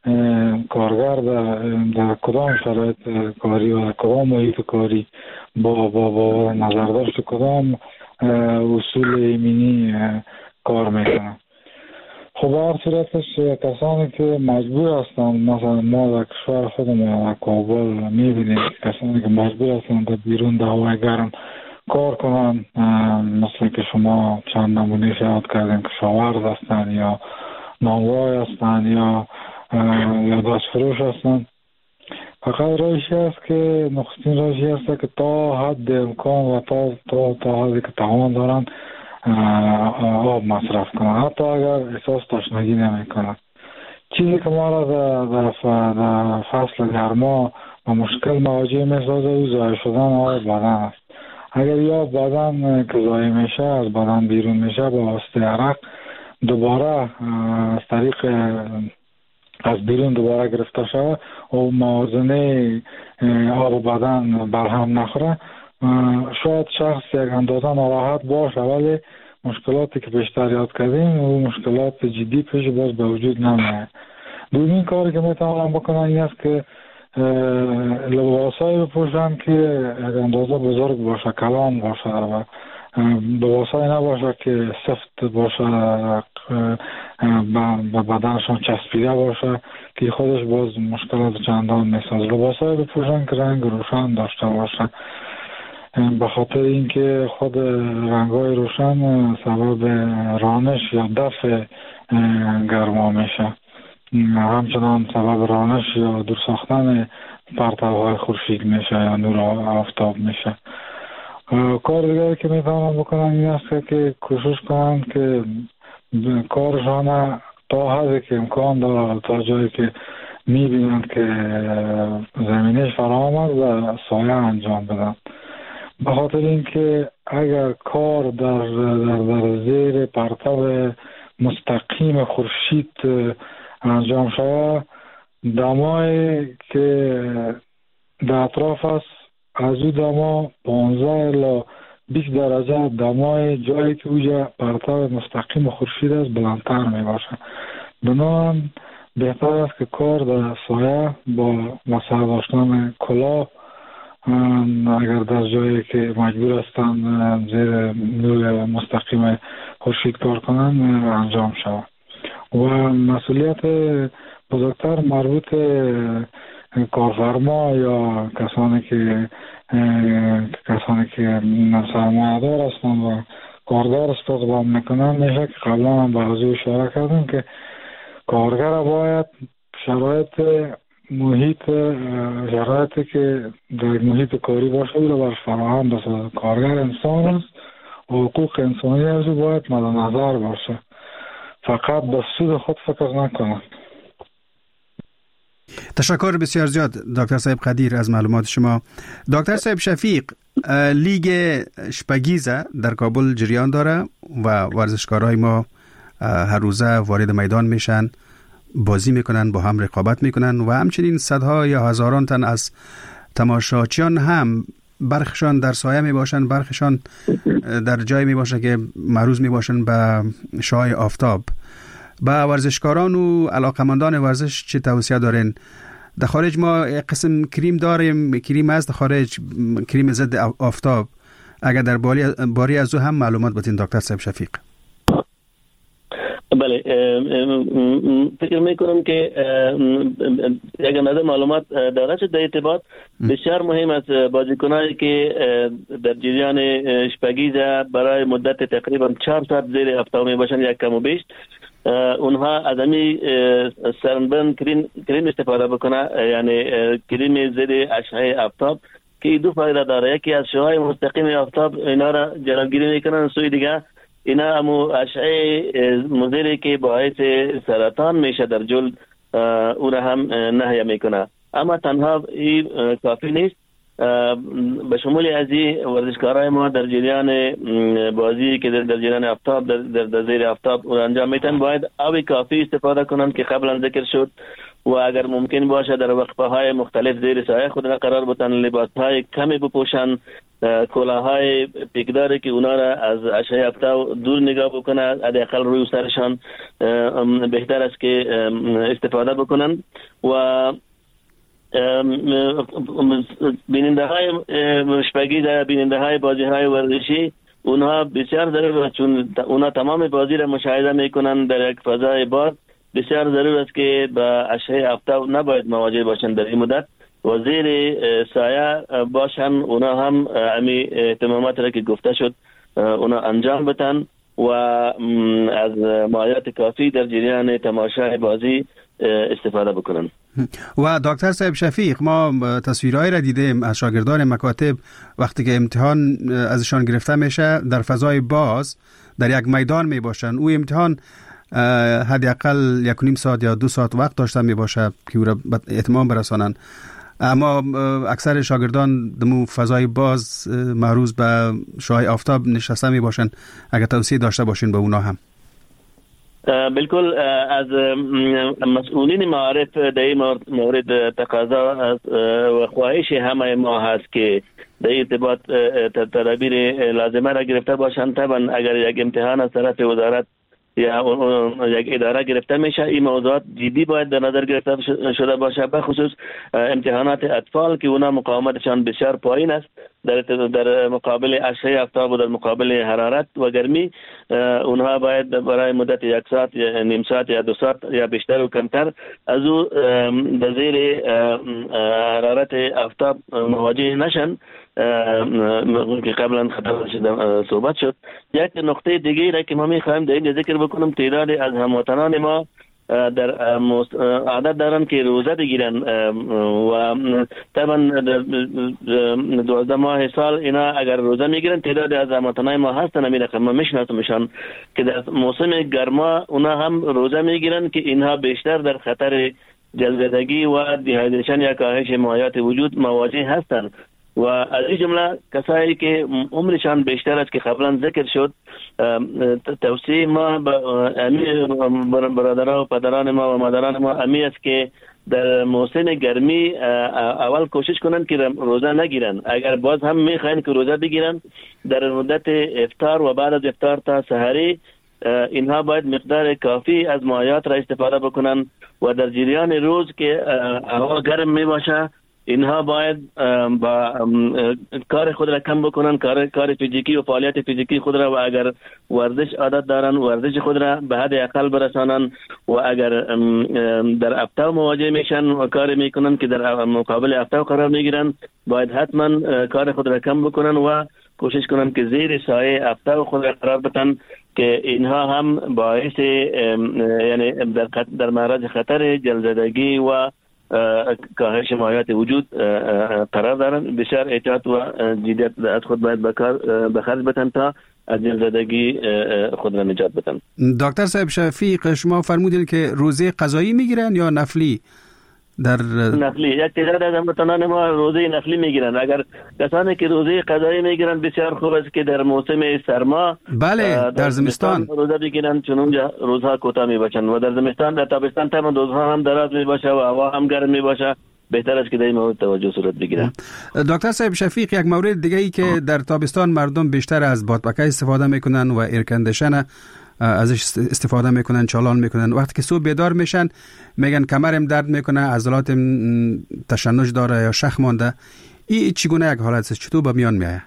کارگر در, در کدام شرایط کاری و کدام محیط کاری با با با نظرداشت کدام اصول ایمنی کار میکنن. خب هر صورتش کسانی که مجبور هستند، مثلا ما در کشور خودمون در کابل میبینیم کسانی که مجبور هستند در بیرون در هوای گرم کار کنن، مثل که شما چند نمونه یاد کردیم، کشاورز هستند یا نانوای هستند یا یا دست فروش هستند. فقط راهی است که نخستین راهی است که تا حد امکان و تا تا تا حدی که توان دارن آب مصرف کنن، حتی اگر احساس تشنگی نمی کنن. چیزی که ما را در, در فصل گرما و مشکل مواجه می سازه او ضایع شدن آب بدن است. اگر یا بدن که ضایع میشه از بدن بیرون میشه با واسطه عرق، دوباره از طریق از بیرون دوباره گرفته شده و موازنه آب بدن برهم نخوره، شاید شخص یک اندازه ناراحت باشه، ولی مشکلاتی که بیشتر یاد کردیم و مشکلات جدی پیش باز به وجود نمیاد. دومین کاری که میتونم بکنم این است که لباسایی بپوشم که یک اندازه بزرگ باشه، کلان باشه و لباسایی نباشه که سفت باشه، به بدنشان چسبیده باشه که خودش باز مشکلات چندان میسازه. لباسایی بپوشم که رنگ روشن داشته باشه، به خاطر اینکه خود رنگ‌های روشن سبب رانش یا دفع گرما میشه، همچنان سبب رانش یا دور ساختن پرتوهای خورشید میشه یا نور آفتاب میشه. کار دیگری که میتونم بکنم این است که کوشش کنم که کارشان تا حدی که امکان داره تا جایی که میبینند که زمینه فراهم است و سایه انجام بدن، به خاطر اینکه اگر کار در در, در زیر پرتو مستقیم خورشید انجام شود، دمایی که در اطراف است از او دما پانزده الی بیست درجه دمای جایی که اوجا پرتو مستقیم خورشید است بلندتر می باشه. بنابراین بهتر است که کار در سایه با مسئله داشتن کلاه، اگر در جایی که مجبور هستند زیر نور مستقیم خورشید کار کنند انجام شود. و مسئولیت بزرگتر مربوط کارفرما یا کسانی که کسانی که سرمایه‌دار هستند و کارگر استخدام میکنن میشه که قبلا هم به موضوع اشاره کردیم که کارگر باید شرایط محیط شرایطی که در محیط کاری باشه او رو برش فراهم بسازه. کارگر انسان است و حقوق انسانی از او باید مد نظر باشه، فقط به سود خود فکر نکنند. تشکر بسیار زیاد دکتر صاحب قدیر از معلومات شما. دکتر صاحب شفیق، لیگ شپگیزه در کابل جریان داره و ورزشکارای ما هر روزه وارد میدان میشن، بازی میکنن، با هم رقابت میکنن و همچنین صدها یا هزاران تن از تماشاچیان هم برخشان در سایه میباشن، برخشان در جای میباشه که معروض میباشن به شعاع آفتاب. با ورزشکاران و علاقمندان ورزش چه توصیه دارین؟ در خارج ما قسم کریم داریم، کریم از در خارج، کریم ضد آفتاب. اگر در باری, باری از او هم معلومات بدین دکتر صاحب شفیق. بله، فکر میکنم که یک اندازه معلومات داره شد. در ارتباط بسیار مهم است بازیکنانی که در جریان شپگیزه برای مدت تقریبا چهار ساعت زیر آفتاب می باشند یک کم و بیش، اونها از همی سرنبند کریم کریم استفاده بکنه، یعنی کریم ضد اشعه آفتاب که دو فایده داره. یکی از شعاع مستقیم آفتاب اینا را جلوگیری میکنن، سوی دیگه اینا همو اشعه مضری که باعث سرطان میشه در جلد او را هم نهی میکنه. اما تنها این کافی نیست، به شمول از این ورزشکارای ما در جریان بازی که در جریان آفتاب در, در زیر آفتاب او انجام میتن باید آب کافی استفاده کنند که قبلا ذکر شد، و اگر ممکن باشه در وقفه های مختلف زیر سایه خود را قرار بدن، لباس های کمی بپوشن کلاهای پیکداری که اونا را از اشعه افتاو دور نگاه بکنه، حداقل روی سرشان بهتر است که استفاده بکنن. و بیننده های شپگی در بیننده های بازی های ورزشی اونها بسیار ضرور است، چون اونها تمام بازی را مشاهده میکنن در یک فضای باز. بسیار ضرور است که با اشعه افتاو نباید مواجه باشند در این مدت و زیر سایه باشن. اونا هم امی اهتمامات را که گفته شد اونا انجام بتن و از مایات کافی در جریان تماشای بازی استفاده بکنن. و دکتر صاحب شفیق، ما تصویرهایی را دیدیم از شاگردان مکاتب وقتی که امتحان ازشان گرفته میشه در فضای باز در یک میدان می باشن. او امتحان حداقل یک و نیم ساعت یا دو ساعت وقت داشته می باشه که او را به اتمام برسانند، اما اکثر شاگردان دمو فضای باز معروض به شعاع آفتاب نشسته می باشن. اگر توصیه داشته باشین به اونا هم. بالکل، از مسئولین معارف در این مورد تقاضا و خواهش همه ما هست که در ارتباط تدابیر لازمه را گرفته باشند. طبعا اگر یک امتحان از طرف وزارت یا یک اداره گرفته میشه، این موضوعات جدی باید در نظر گرفته شده باشه، به خصوص امتحانات اطفال که اونا مقاومتشان بسیار پایین است در در مقابل اشعه آفتاب و در مقابل حرارت و گرمی. اونها باید برای مدت یک ساعت یا نیم ساعت یا دو ساعت یا بیشتر و کمتر از او در زیر حرارت آفتاب مواجه نشن که قبلا خطاب شده صحبت شد. یک نقطه دیگه را که ما میخوایم در اینجا ذکر بکنم، تعداد از هموطنان ما در عادت دارن که روزه بگیرن و طبعا دوازده ماه سال اینا اگر روزه میگیرن، تعداد از هموطنان ما هستن همین رقم ما میشناسمشان که در موسم گرما اونا هم روزه میگیرن که اینها بیشتر در خطر جلدگی و دیهایدریشن یا کاهش مایات وجود مواجه هستند. و از این جمله کسایی که عمرشان بیشتر است که قبلا ذکر شد، توصیه ما به برادران و پدران ما و مادران ما امی است که در موسم گرمی اول کوشش کنند که روزه نگیرن. اگر باز هم میخواین که روزه بگیرن، در مدت افطار و بعد از افطار تا سحری اینها باید مقدار کافی از مایات را استفاده بکنن و در جریان روز که هوا گرم می باشه اینها باید با کار خود را کم بکنن، کار کار فیزیکی و فعالیت فیزیکی خود را، و اگر ورزش عادت دارن ورزش خود را به حد اقل برسانن و اگر در افتاو مواجه میشن و کار میکنن که در مقابل افتاو قرار میگیرن، باید حتما کار خود را کم بکنن و کوشش کنن که زیر سایه افتاو خود را قرار بدن که اینها هم باعث یعنی در در معرض خطر جلدگی و کاهش مایات وجود قرار دارن. بسیار احتیاط و جدیت از خود باید به خرج بتن تا از جلدگی خود را نجات بدن. دکتر صاحب شفیق، شما فرمودین که روزه قضایی میگیرن یا نفلی؟ در نفلی یک تعداد از هموطنان ما روزه نفلی میگیرن. اگر کسانی که روزه قضایی میگیرن بسیار خوب است که در موسم سرما بله در زمستان روزه بگیرن، چون اونجا روزها کوتاه میباشن و در زمستان در تابستان تمام روزها هم دراز میباشه و هوا هم گرم میباشه. بهتر است که در این مورد توجه صورت بگیره. دکتر صاحب شفیق، یک مورد دیگه ای که در تابستان مردم بیشتر از بادپکه استفاده میکنن و ایرکندیشن ازش استفاده میکنن، چالان میکنن. وقتی که صبح بیدار میشن میگن کمرم درد میکنه، عضلاتم تشنج داره یا شخم مانده. این چگونه یک حالت است؟ چطور به میان میایه؟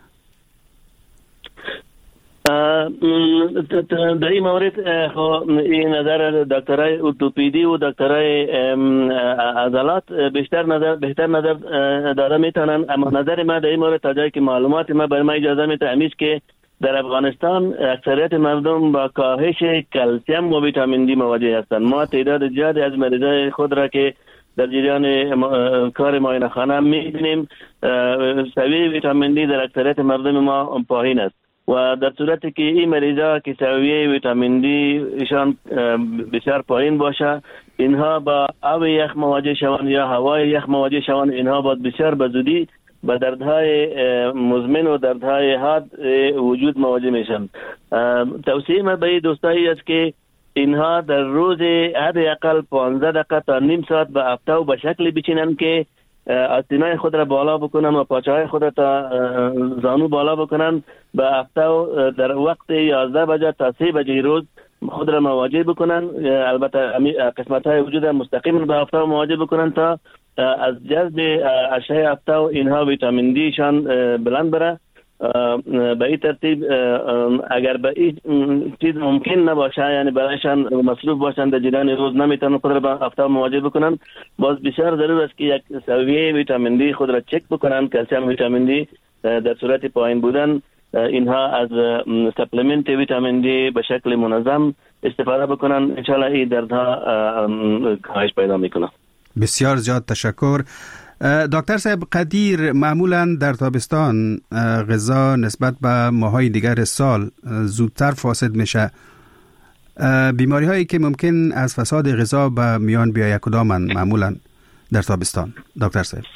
در این مورد این نظر دکترای ارتوپدی و دکترای عضلات بیشتر نظر بهتر نظر داده میتونن، اما نظر ما در این مورد تا جایی که معلومات ما برای ما اجازه میده امیز که در افغانستان اکثریت مردم با کاهش کلسیم و ویتامین دی مواجه هستند. ما تعداد زیادی از مریضای خود را که در جریان کار معاینه خانه می‌بینیم سویه ویتامین دی در اکثریت مردم ما پایین است و در صورتی که این مریضا که سویه ویتامین دی ایشان بسیار پایین باشه، اینها با آب یخ مواجه شوند یا هوای یخ مواجه شوند، اینها باید بسیار به زودی با دردهای مزمن و دردهای حاد وجود مواجه میشن. توصیه من به دوستایی است که اینها در روز حداقل پانزده دقیقه تا نیم ساعت به افتاو به شکل بچینن که آستینای خود را بالا بکنن و پاچه های خود را تا زانو بالا بکنن. به هفته در وقت یازده بجه تا سه بجه روز خود را مواجه بکنن. البته قسمت های وجود مستقیم به هفته مواجه بکنن تا از جذب اشعه هفته و اینها ویتامین دی شان بلند بره. به این ترتیب اگر به این چیز ممکن نباشه، یعنی برایشان مصروف باشند در جریان روز نمیتونن خود را به هفته مواجه بکنن، باز بسیار ضرور است که یک سویه ویتامین دی خود را چک بکنن. کلسیم ویتامین دی در صورت پایین بودن اینها از سپلمنت ویتامین دی به شکل منظم استفاده بکنن. انشالله این دردها کاهش پیدا میکنه. بسیار زیاد تشکر. دکتر صاحب قدیر، معمولا در تابستان غذا نسبت به ماهای دیگر سال زودتر فاسد میشه. بیماری هایی که ممکن از فساد غذا به میان بیاید کدامن معمولا در تابستان دکتر صاحب؟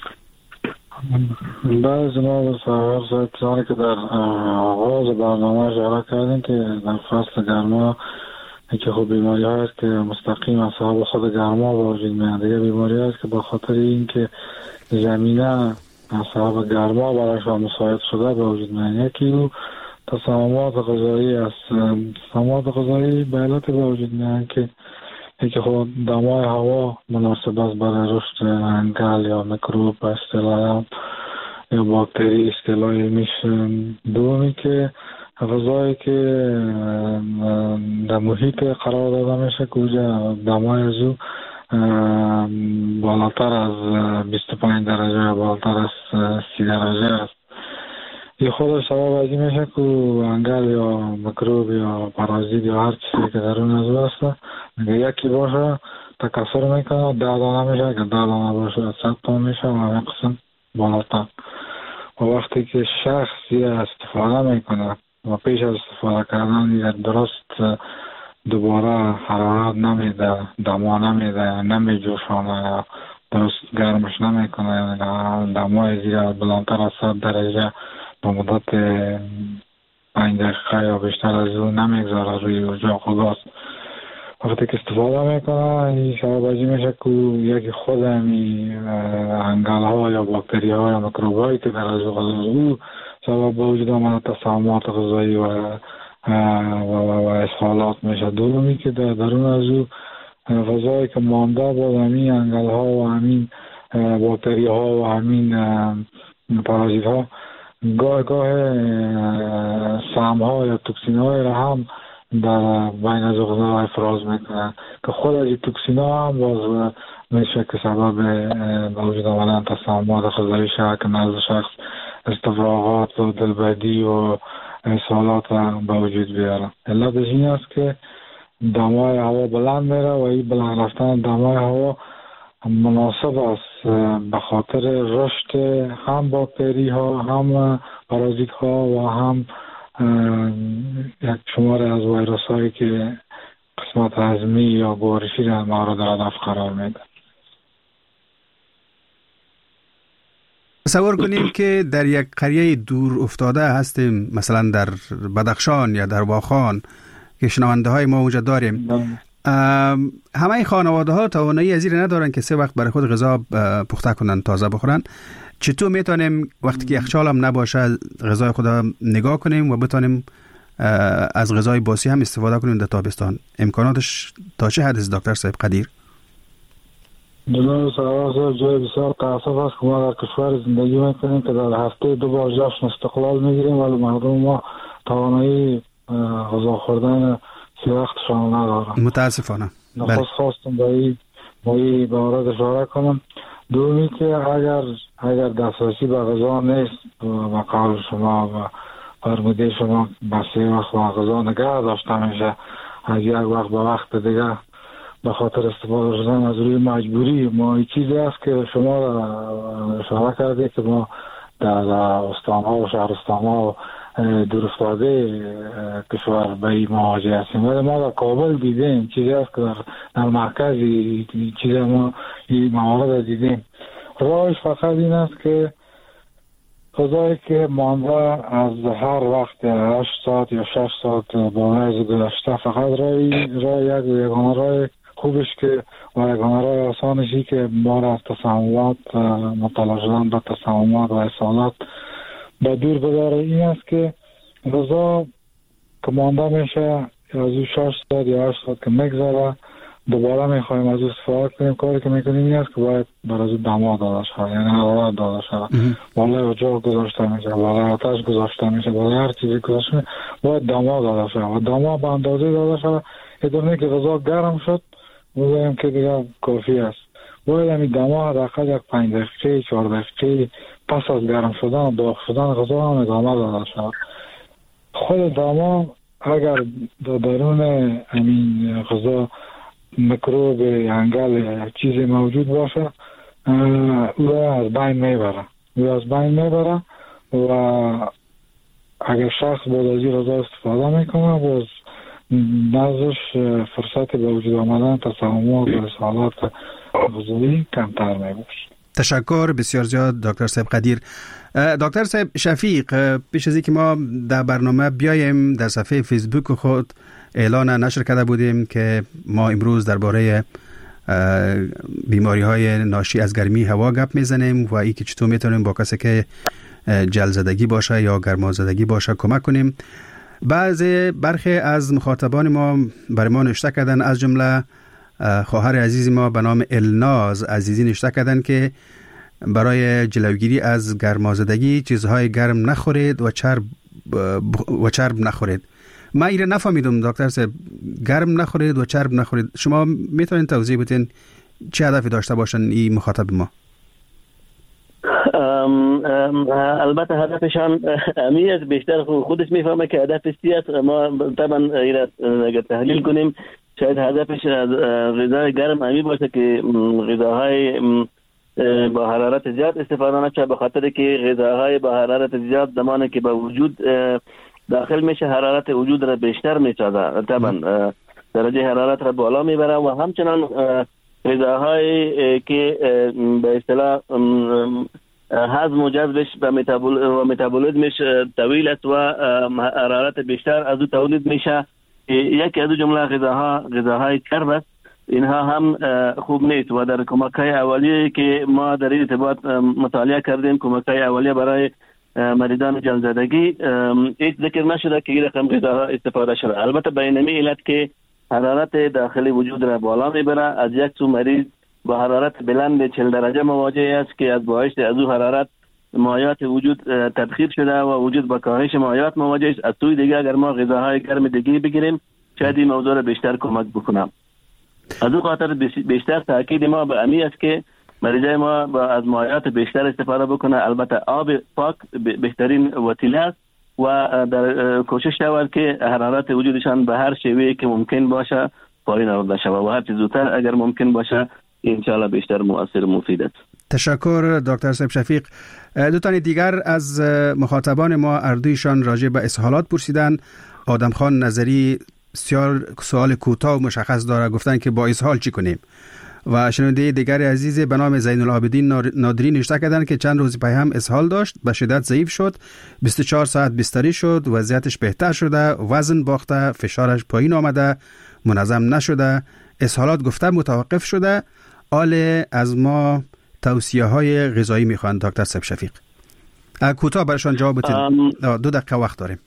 بله جناب صاحب، چنانه که در آغاز برنامه اشاره کردیم که در فصل گرما که خب بیماری هست که مستقیم اصحاب خود گرما با وجود میاد. دیگه بیماری هست که با خاطر این که زمینه اصحاب گرما برایشان مساعد شده به وجود میاد. یکی رو تسممات غذایی است. تسممات غذایی به علت به وجود میاد که یکی خب دمای هوا مناسب است برای رشد انگل یا میکروب اصطلاح یا باکتری اصطلاح میشه. دومی که غذایی که در محیط قرار داده میشه کجا دمای از او بالاتر از بیست و پنج درجه بالاتر از سی درجه است. این خودش سبب از این میشه که انگل یا میکروب یا پارازیت یا هر چیزی که در اون از او هست یکی باشه تکثر میکنه، ده دانه میشه، که ده دانه باشه صد تا میشه و همه قسم بالاتر. و وقتی که شخص یه استفاده میکنه و پیش از استفاده کردن یه درست دوباره حرارت نمیده، دما نمیده، نمیجوشانه، درست گرمش نمیکنه، دمای زیر بلندتر از صد درجه به مدت پنج دقیقه یا بیشتر از اون نمیگذاره روی اجاق و گاز. وقتی که استفاده میکنه این سبب ازی میشه که یکی خود همی انگل ها یا باکتری ها یا میکروب هایی که در از او سبب به وجود آمده تسممات غذایی و و و اسهالات میشه. دومی که در درون از او غذایی که مانده با همین انگل ها و همین باکتری ها و همین پارازیت ها گاه گاه سم ها یا توکسین های را هم در بین از غذا افراز میکنن که خود از این توکسین ها هم باز میشه که سبب به وجود آمدن تسممات غذایی شده که نزد شخص استفراغات و دلبدی و اسهالات به وجود بیاره. علت این است که دمای هوا بلند میره و این بلند رفتن دمای هوا مناسب است به خاطر رشد هم باکتری ها، هم پارازیت ها و هم یک شمار از ویروس هایی که قسمت هضمی یا گوارشی را مورد هدف قرار میده. تصور کنیم که در یک قریه دور افتاده هستیم، مثلا در بدخشان یا در واخان که شنونده های ما اونجا داریم. همه خانواده ها توانایی از این ندارن که سه وقت برای خود غذا پخته کنن، تازه بخورن. چطور میتونیم وقتی که یخچال هم نباشه غذای خود نگاه کنیم و بتونیم از غذای باسی هم استفاده کنیم در تابستان؟ امکاناتش تا چه حد است دکتر صاحب قدیر؟ جناب صاحب، جای بسیار تاسف است که ما در کشور زندگی میکنیم که در هفته دو بار جشن استقلال میگیریم ولی مردم ما توانایی غذا خوردن سه وقتشان ندارن متاسفانه. نخواست خواستم با این با این بارد اشاره کنم. دومی که اگر اگر دسترسی به غذا نیست و قول شما و فرموده شما به سه وقت غذا نگه داشته میشه از یک وقت به وقت دیگه به خاطر استفاده شدن از روی مجبوری، ما این چیزی است که شما اشاره کردید که ما در استان‌ها و شهرستان‌ها دور افتاده کشور به این مواجه هستیم ولی ما در کابل دیدیم چیزی است که در, در مرکز چیزی ما این موارد دیدیم. راهش فقط این است که غذایی که مانده از هر وقت هشت ساعت یا شش ساعت با از گذشته فقط رای رای یک یگانه رای خوبش که و یگانه آسانشی که بار از تسممات مطالعه شدن به تسممات و اسهالات به دور بداره این است که غذا که مانده میشه از او شش ساعت یا هشت ساعت که میگذره دوباره میخوایم از او استفاده کنیم. کاری که میکنیم این است که باید بر از او دما داده شود، یعنی حرارت داده شود، بالای اجاق گذاشته میشه، بالای آتش گذاشته میشه، بالای هر چیزی گذاشته میشه باید دما داده شود و دما به اندازه داده شود ادامه که غذا گرم شد بگویم که دیگه کافی است. باید همین دما حداقل یک پنج دقیقه چهار دقیقه پس از گرم شدن و داغ شدن غذا هم ادامه داده شود. خود دما اگر در درون همین غذا میکروب انگل چیزی موجود باشه او از بین میبره او از بین میبره و اگر شخص بعد از این غذا استفاده میکنه باز نزدش فرصت به وجود آمدن تسممات و اسهالات غذایی کمتر میباشه. تشکر بسیار زیاد دکتر صاحب قدیر. دکتر صاحب شفیق، پیش از اینکه ما در برنامه بیایم در صفحه فیسبوک خود اعلان نشر کرده بودیم که ما امروز درباره بیماری های ناشی از گرمی هوا گپ میزنیم و ای که چطور میتونیم با کسی که جل زدگی باشه یا گرما زدگی باشه کمک کنیم. بعضی برخی از مخاطبان ما برای ما نوشته کردن، از جمله خواهر عزیز ما به نام الناز عزیزی نوشته کردن که برای جلوگیری از گرمازدگی چیزهای گرم نخورید و چرب و چرب نخورید. ما ایره نفهمیدم دکتر صاحب، گرم نخورید و چرب نخورید، شما میتونید توضیح بدین چه هدفی داشته باشن این مخاطب ما؟ ام ام البته هدفشان امیت بیشتر خودش میفهمه که هدف است. ما طبعا اگر تحلیل کنیم شاید هدفش از غذای گرم امی باشه که غذاهای با حرارت زیاد استفاده نشه، به خاطر که غذاهای با حرارت زیاد زمانی که به وجود داخل میشه حرارت وجود را بیشتر میسازه، طبعا درجه حرارت را بالا میبره و همچنان غذاهایی که به اصطلاح هضم و جذبش و متابولیسمش طویل است و حرارت بیشتر از او تولید میشه. یکی از جمله غذاها غذاهای چرب است، اینها هم خوب نیست و در کمک‌های اولیه که ما در این ارتباط مطالعه کردیم، کمک‌های اولیه برای مریضان جلزدگی هیچ ذکر نشده که این رقم غذاها استفاده شده. البته به این علت که حرارت داخلی وجود را بالا میبره، از یک سو مریض با حرارت بلند چهل درجه مواجه است که از باعث از او حرارت مایعات وجود تبخیر شده و وجود با کاهش مایعات مواجه است. از سوی دیگه اگر ما غذاهای گرم دیگه بگیریم شاید این موضوع را بیشتر کمک بکنم. از اون خاطر بیشتر تاکید ما به امی است که مریضای ما با از مایعات بیشتر استفاده بکنه. البته آب پاک بهترین وسیله است و در کوشش شود که حرارت وجودشان به هر شیوهی که ممکن باشه پایین آورده شود و هر چیز زودتر اگر ممکن باشه انشالله بیشتر مؤثر مفید است. تشکر دکتر صاحب شفیق. دو تن دیگر از مخاطبان ما اردویشان راجع به اسهالات پرسیدن. آدم خان نظری سوال کوتاه و مشخص داره، گفتن که با اسهال چی کنیم؟ و شنونده دیگر عزیز به نام زین العابدین نادری نوشته کردن که چند روز پی هم اسهال داشت، به شدت ضعیف شد، بیست و چهار ساعت بستری شد، وضعیتش بهتر شده، وزن باخته، فشارش پایین آمده، منظم نشده، اسهالات گفته متوقف شده. آل از ما توصیه های غذایی میخوان دکتر صاحب شفیق. کوتاه برشان جواب بدید، دو دقیقه وقت داریم.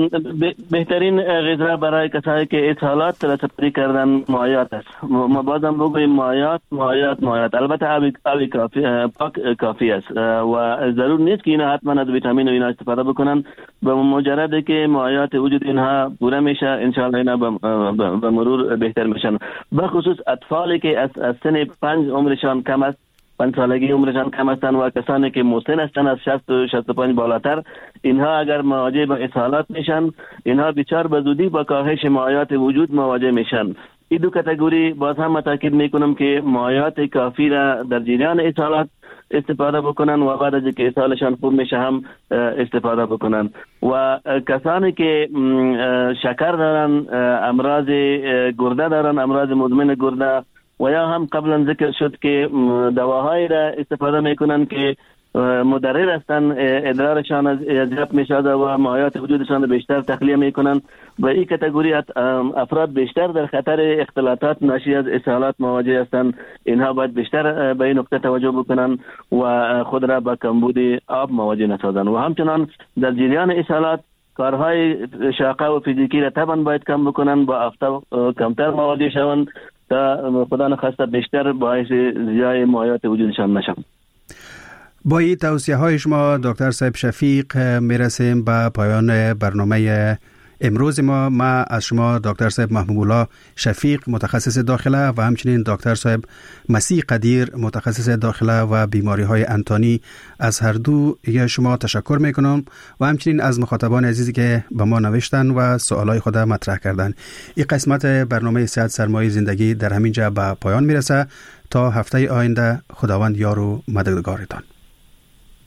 بهترین غذا برای کسایی که اسهالات را سپری کردن مایعات است. ما بازم بگویم مایعات مایعات مایعات البته آب آب کافی پاک کافی است و ضرور نیست که اینا حتما از ویتامین و اینا استفاده بکنن. به مجرد که مایعات وجود اینها پوره میشه انشالله اینا به مرور بهتر میشن. به خصوص اطفالی که از سن پنج عمرشان کم است، پنج سالگی عمرشان کم هستند و کسانی که مسن هستند از شصت و شصت و پنج بالاتر، اینها اگر مواجه با اسهالات میشن اینها بیچار به زودی با کاهش مایعات وجود مواجه میشن. این دو کاتگوری باز هم تاکید میکنم که مایعات کافی را در جریان اسهالات استفاده بکنن و بعد از که اسهالشان خوب میشه هم استفاده بکنن. و کسانی که شکر دارن، امراض گرده دارن، امراض مزمن گرده و یا هم قبلا ذکر شد که دواهایی را استفاده میکنن که مضرر هستند، ادرارشان اضافه میشود و مایعات وجودشان بیشتر تخلیه میکنند و این کاتگوری افراد بیشتر در خطر اختلاطات ناشی از اسهالات مواجه هستند. اینها باید بیشتر به این نکته توجه بکنند و خود را با کمبود آب مواجه نسازند و همچنان در جریان اسهالات کارهای شاقه و فیزیکی را طبعا باید کم بکنند، با آفتاب کمتر مواجه شوند تا خدا نخواسته بیشتر باعث زیای مایعات وجودشان نشوند. با این توصیه های شما دکتر صاحب شفیق میرسیم به پایان برنامه امروز ما. ما از شما دکتر صاحب محبوب الله شفیق متخصص داخله و همچنین دکتر صاحب مسیح قدیر متخصص داخله و بیماری های انتانی از هر دو یا شما تشکر میکنم و همچنین از مخاطبان عزیزی که به ما نوشتن و سوالای خود مطرح کردن. این قسمت برنامه صحت سرمایه زندگی در همین جا به پایان میرسه. تا هفته آینده خداوند یار و مددگارتان.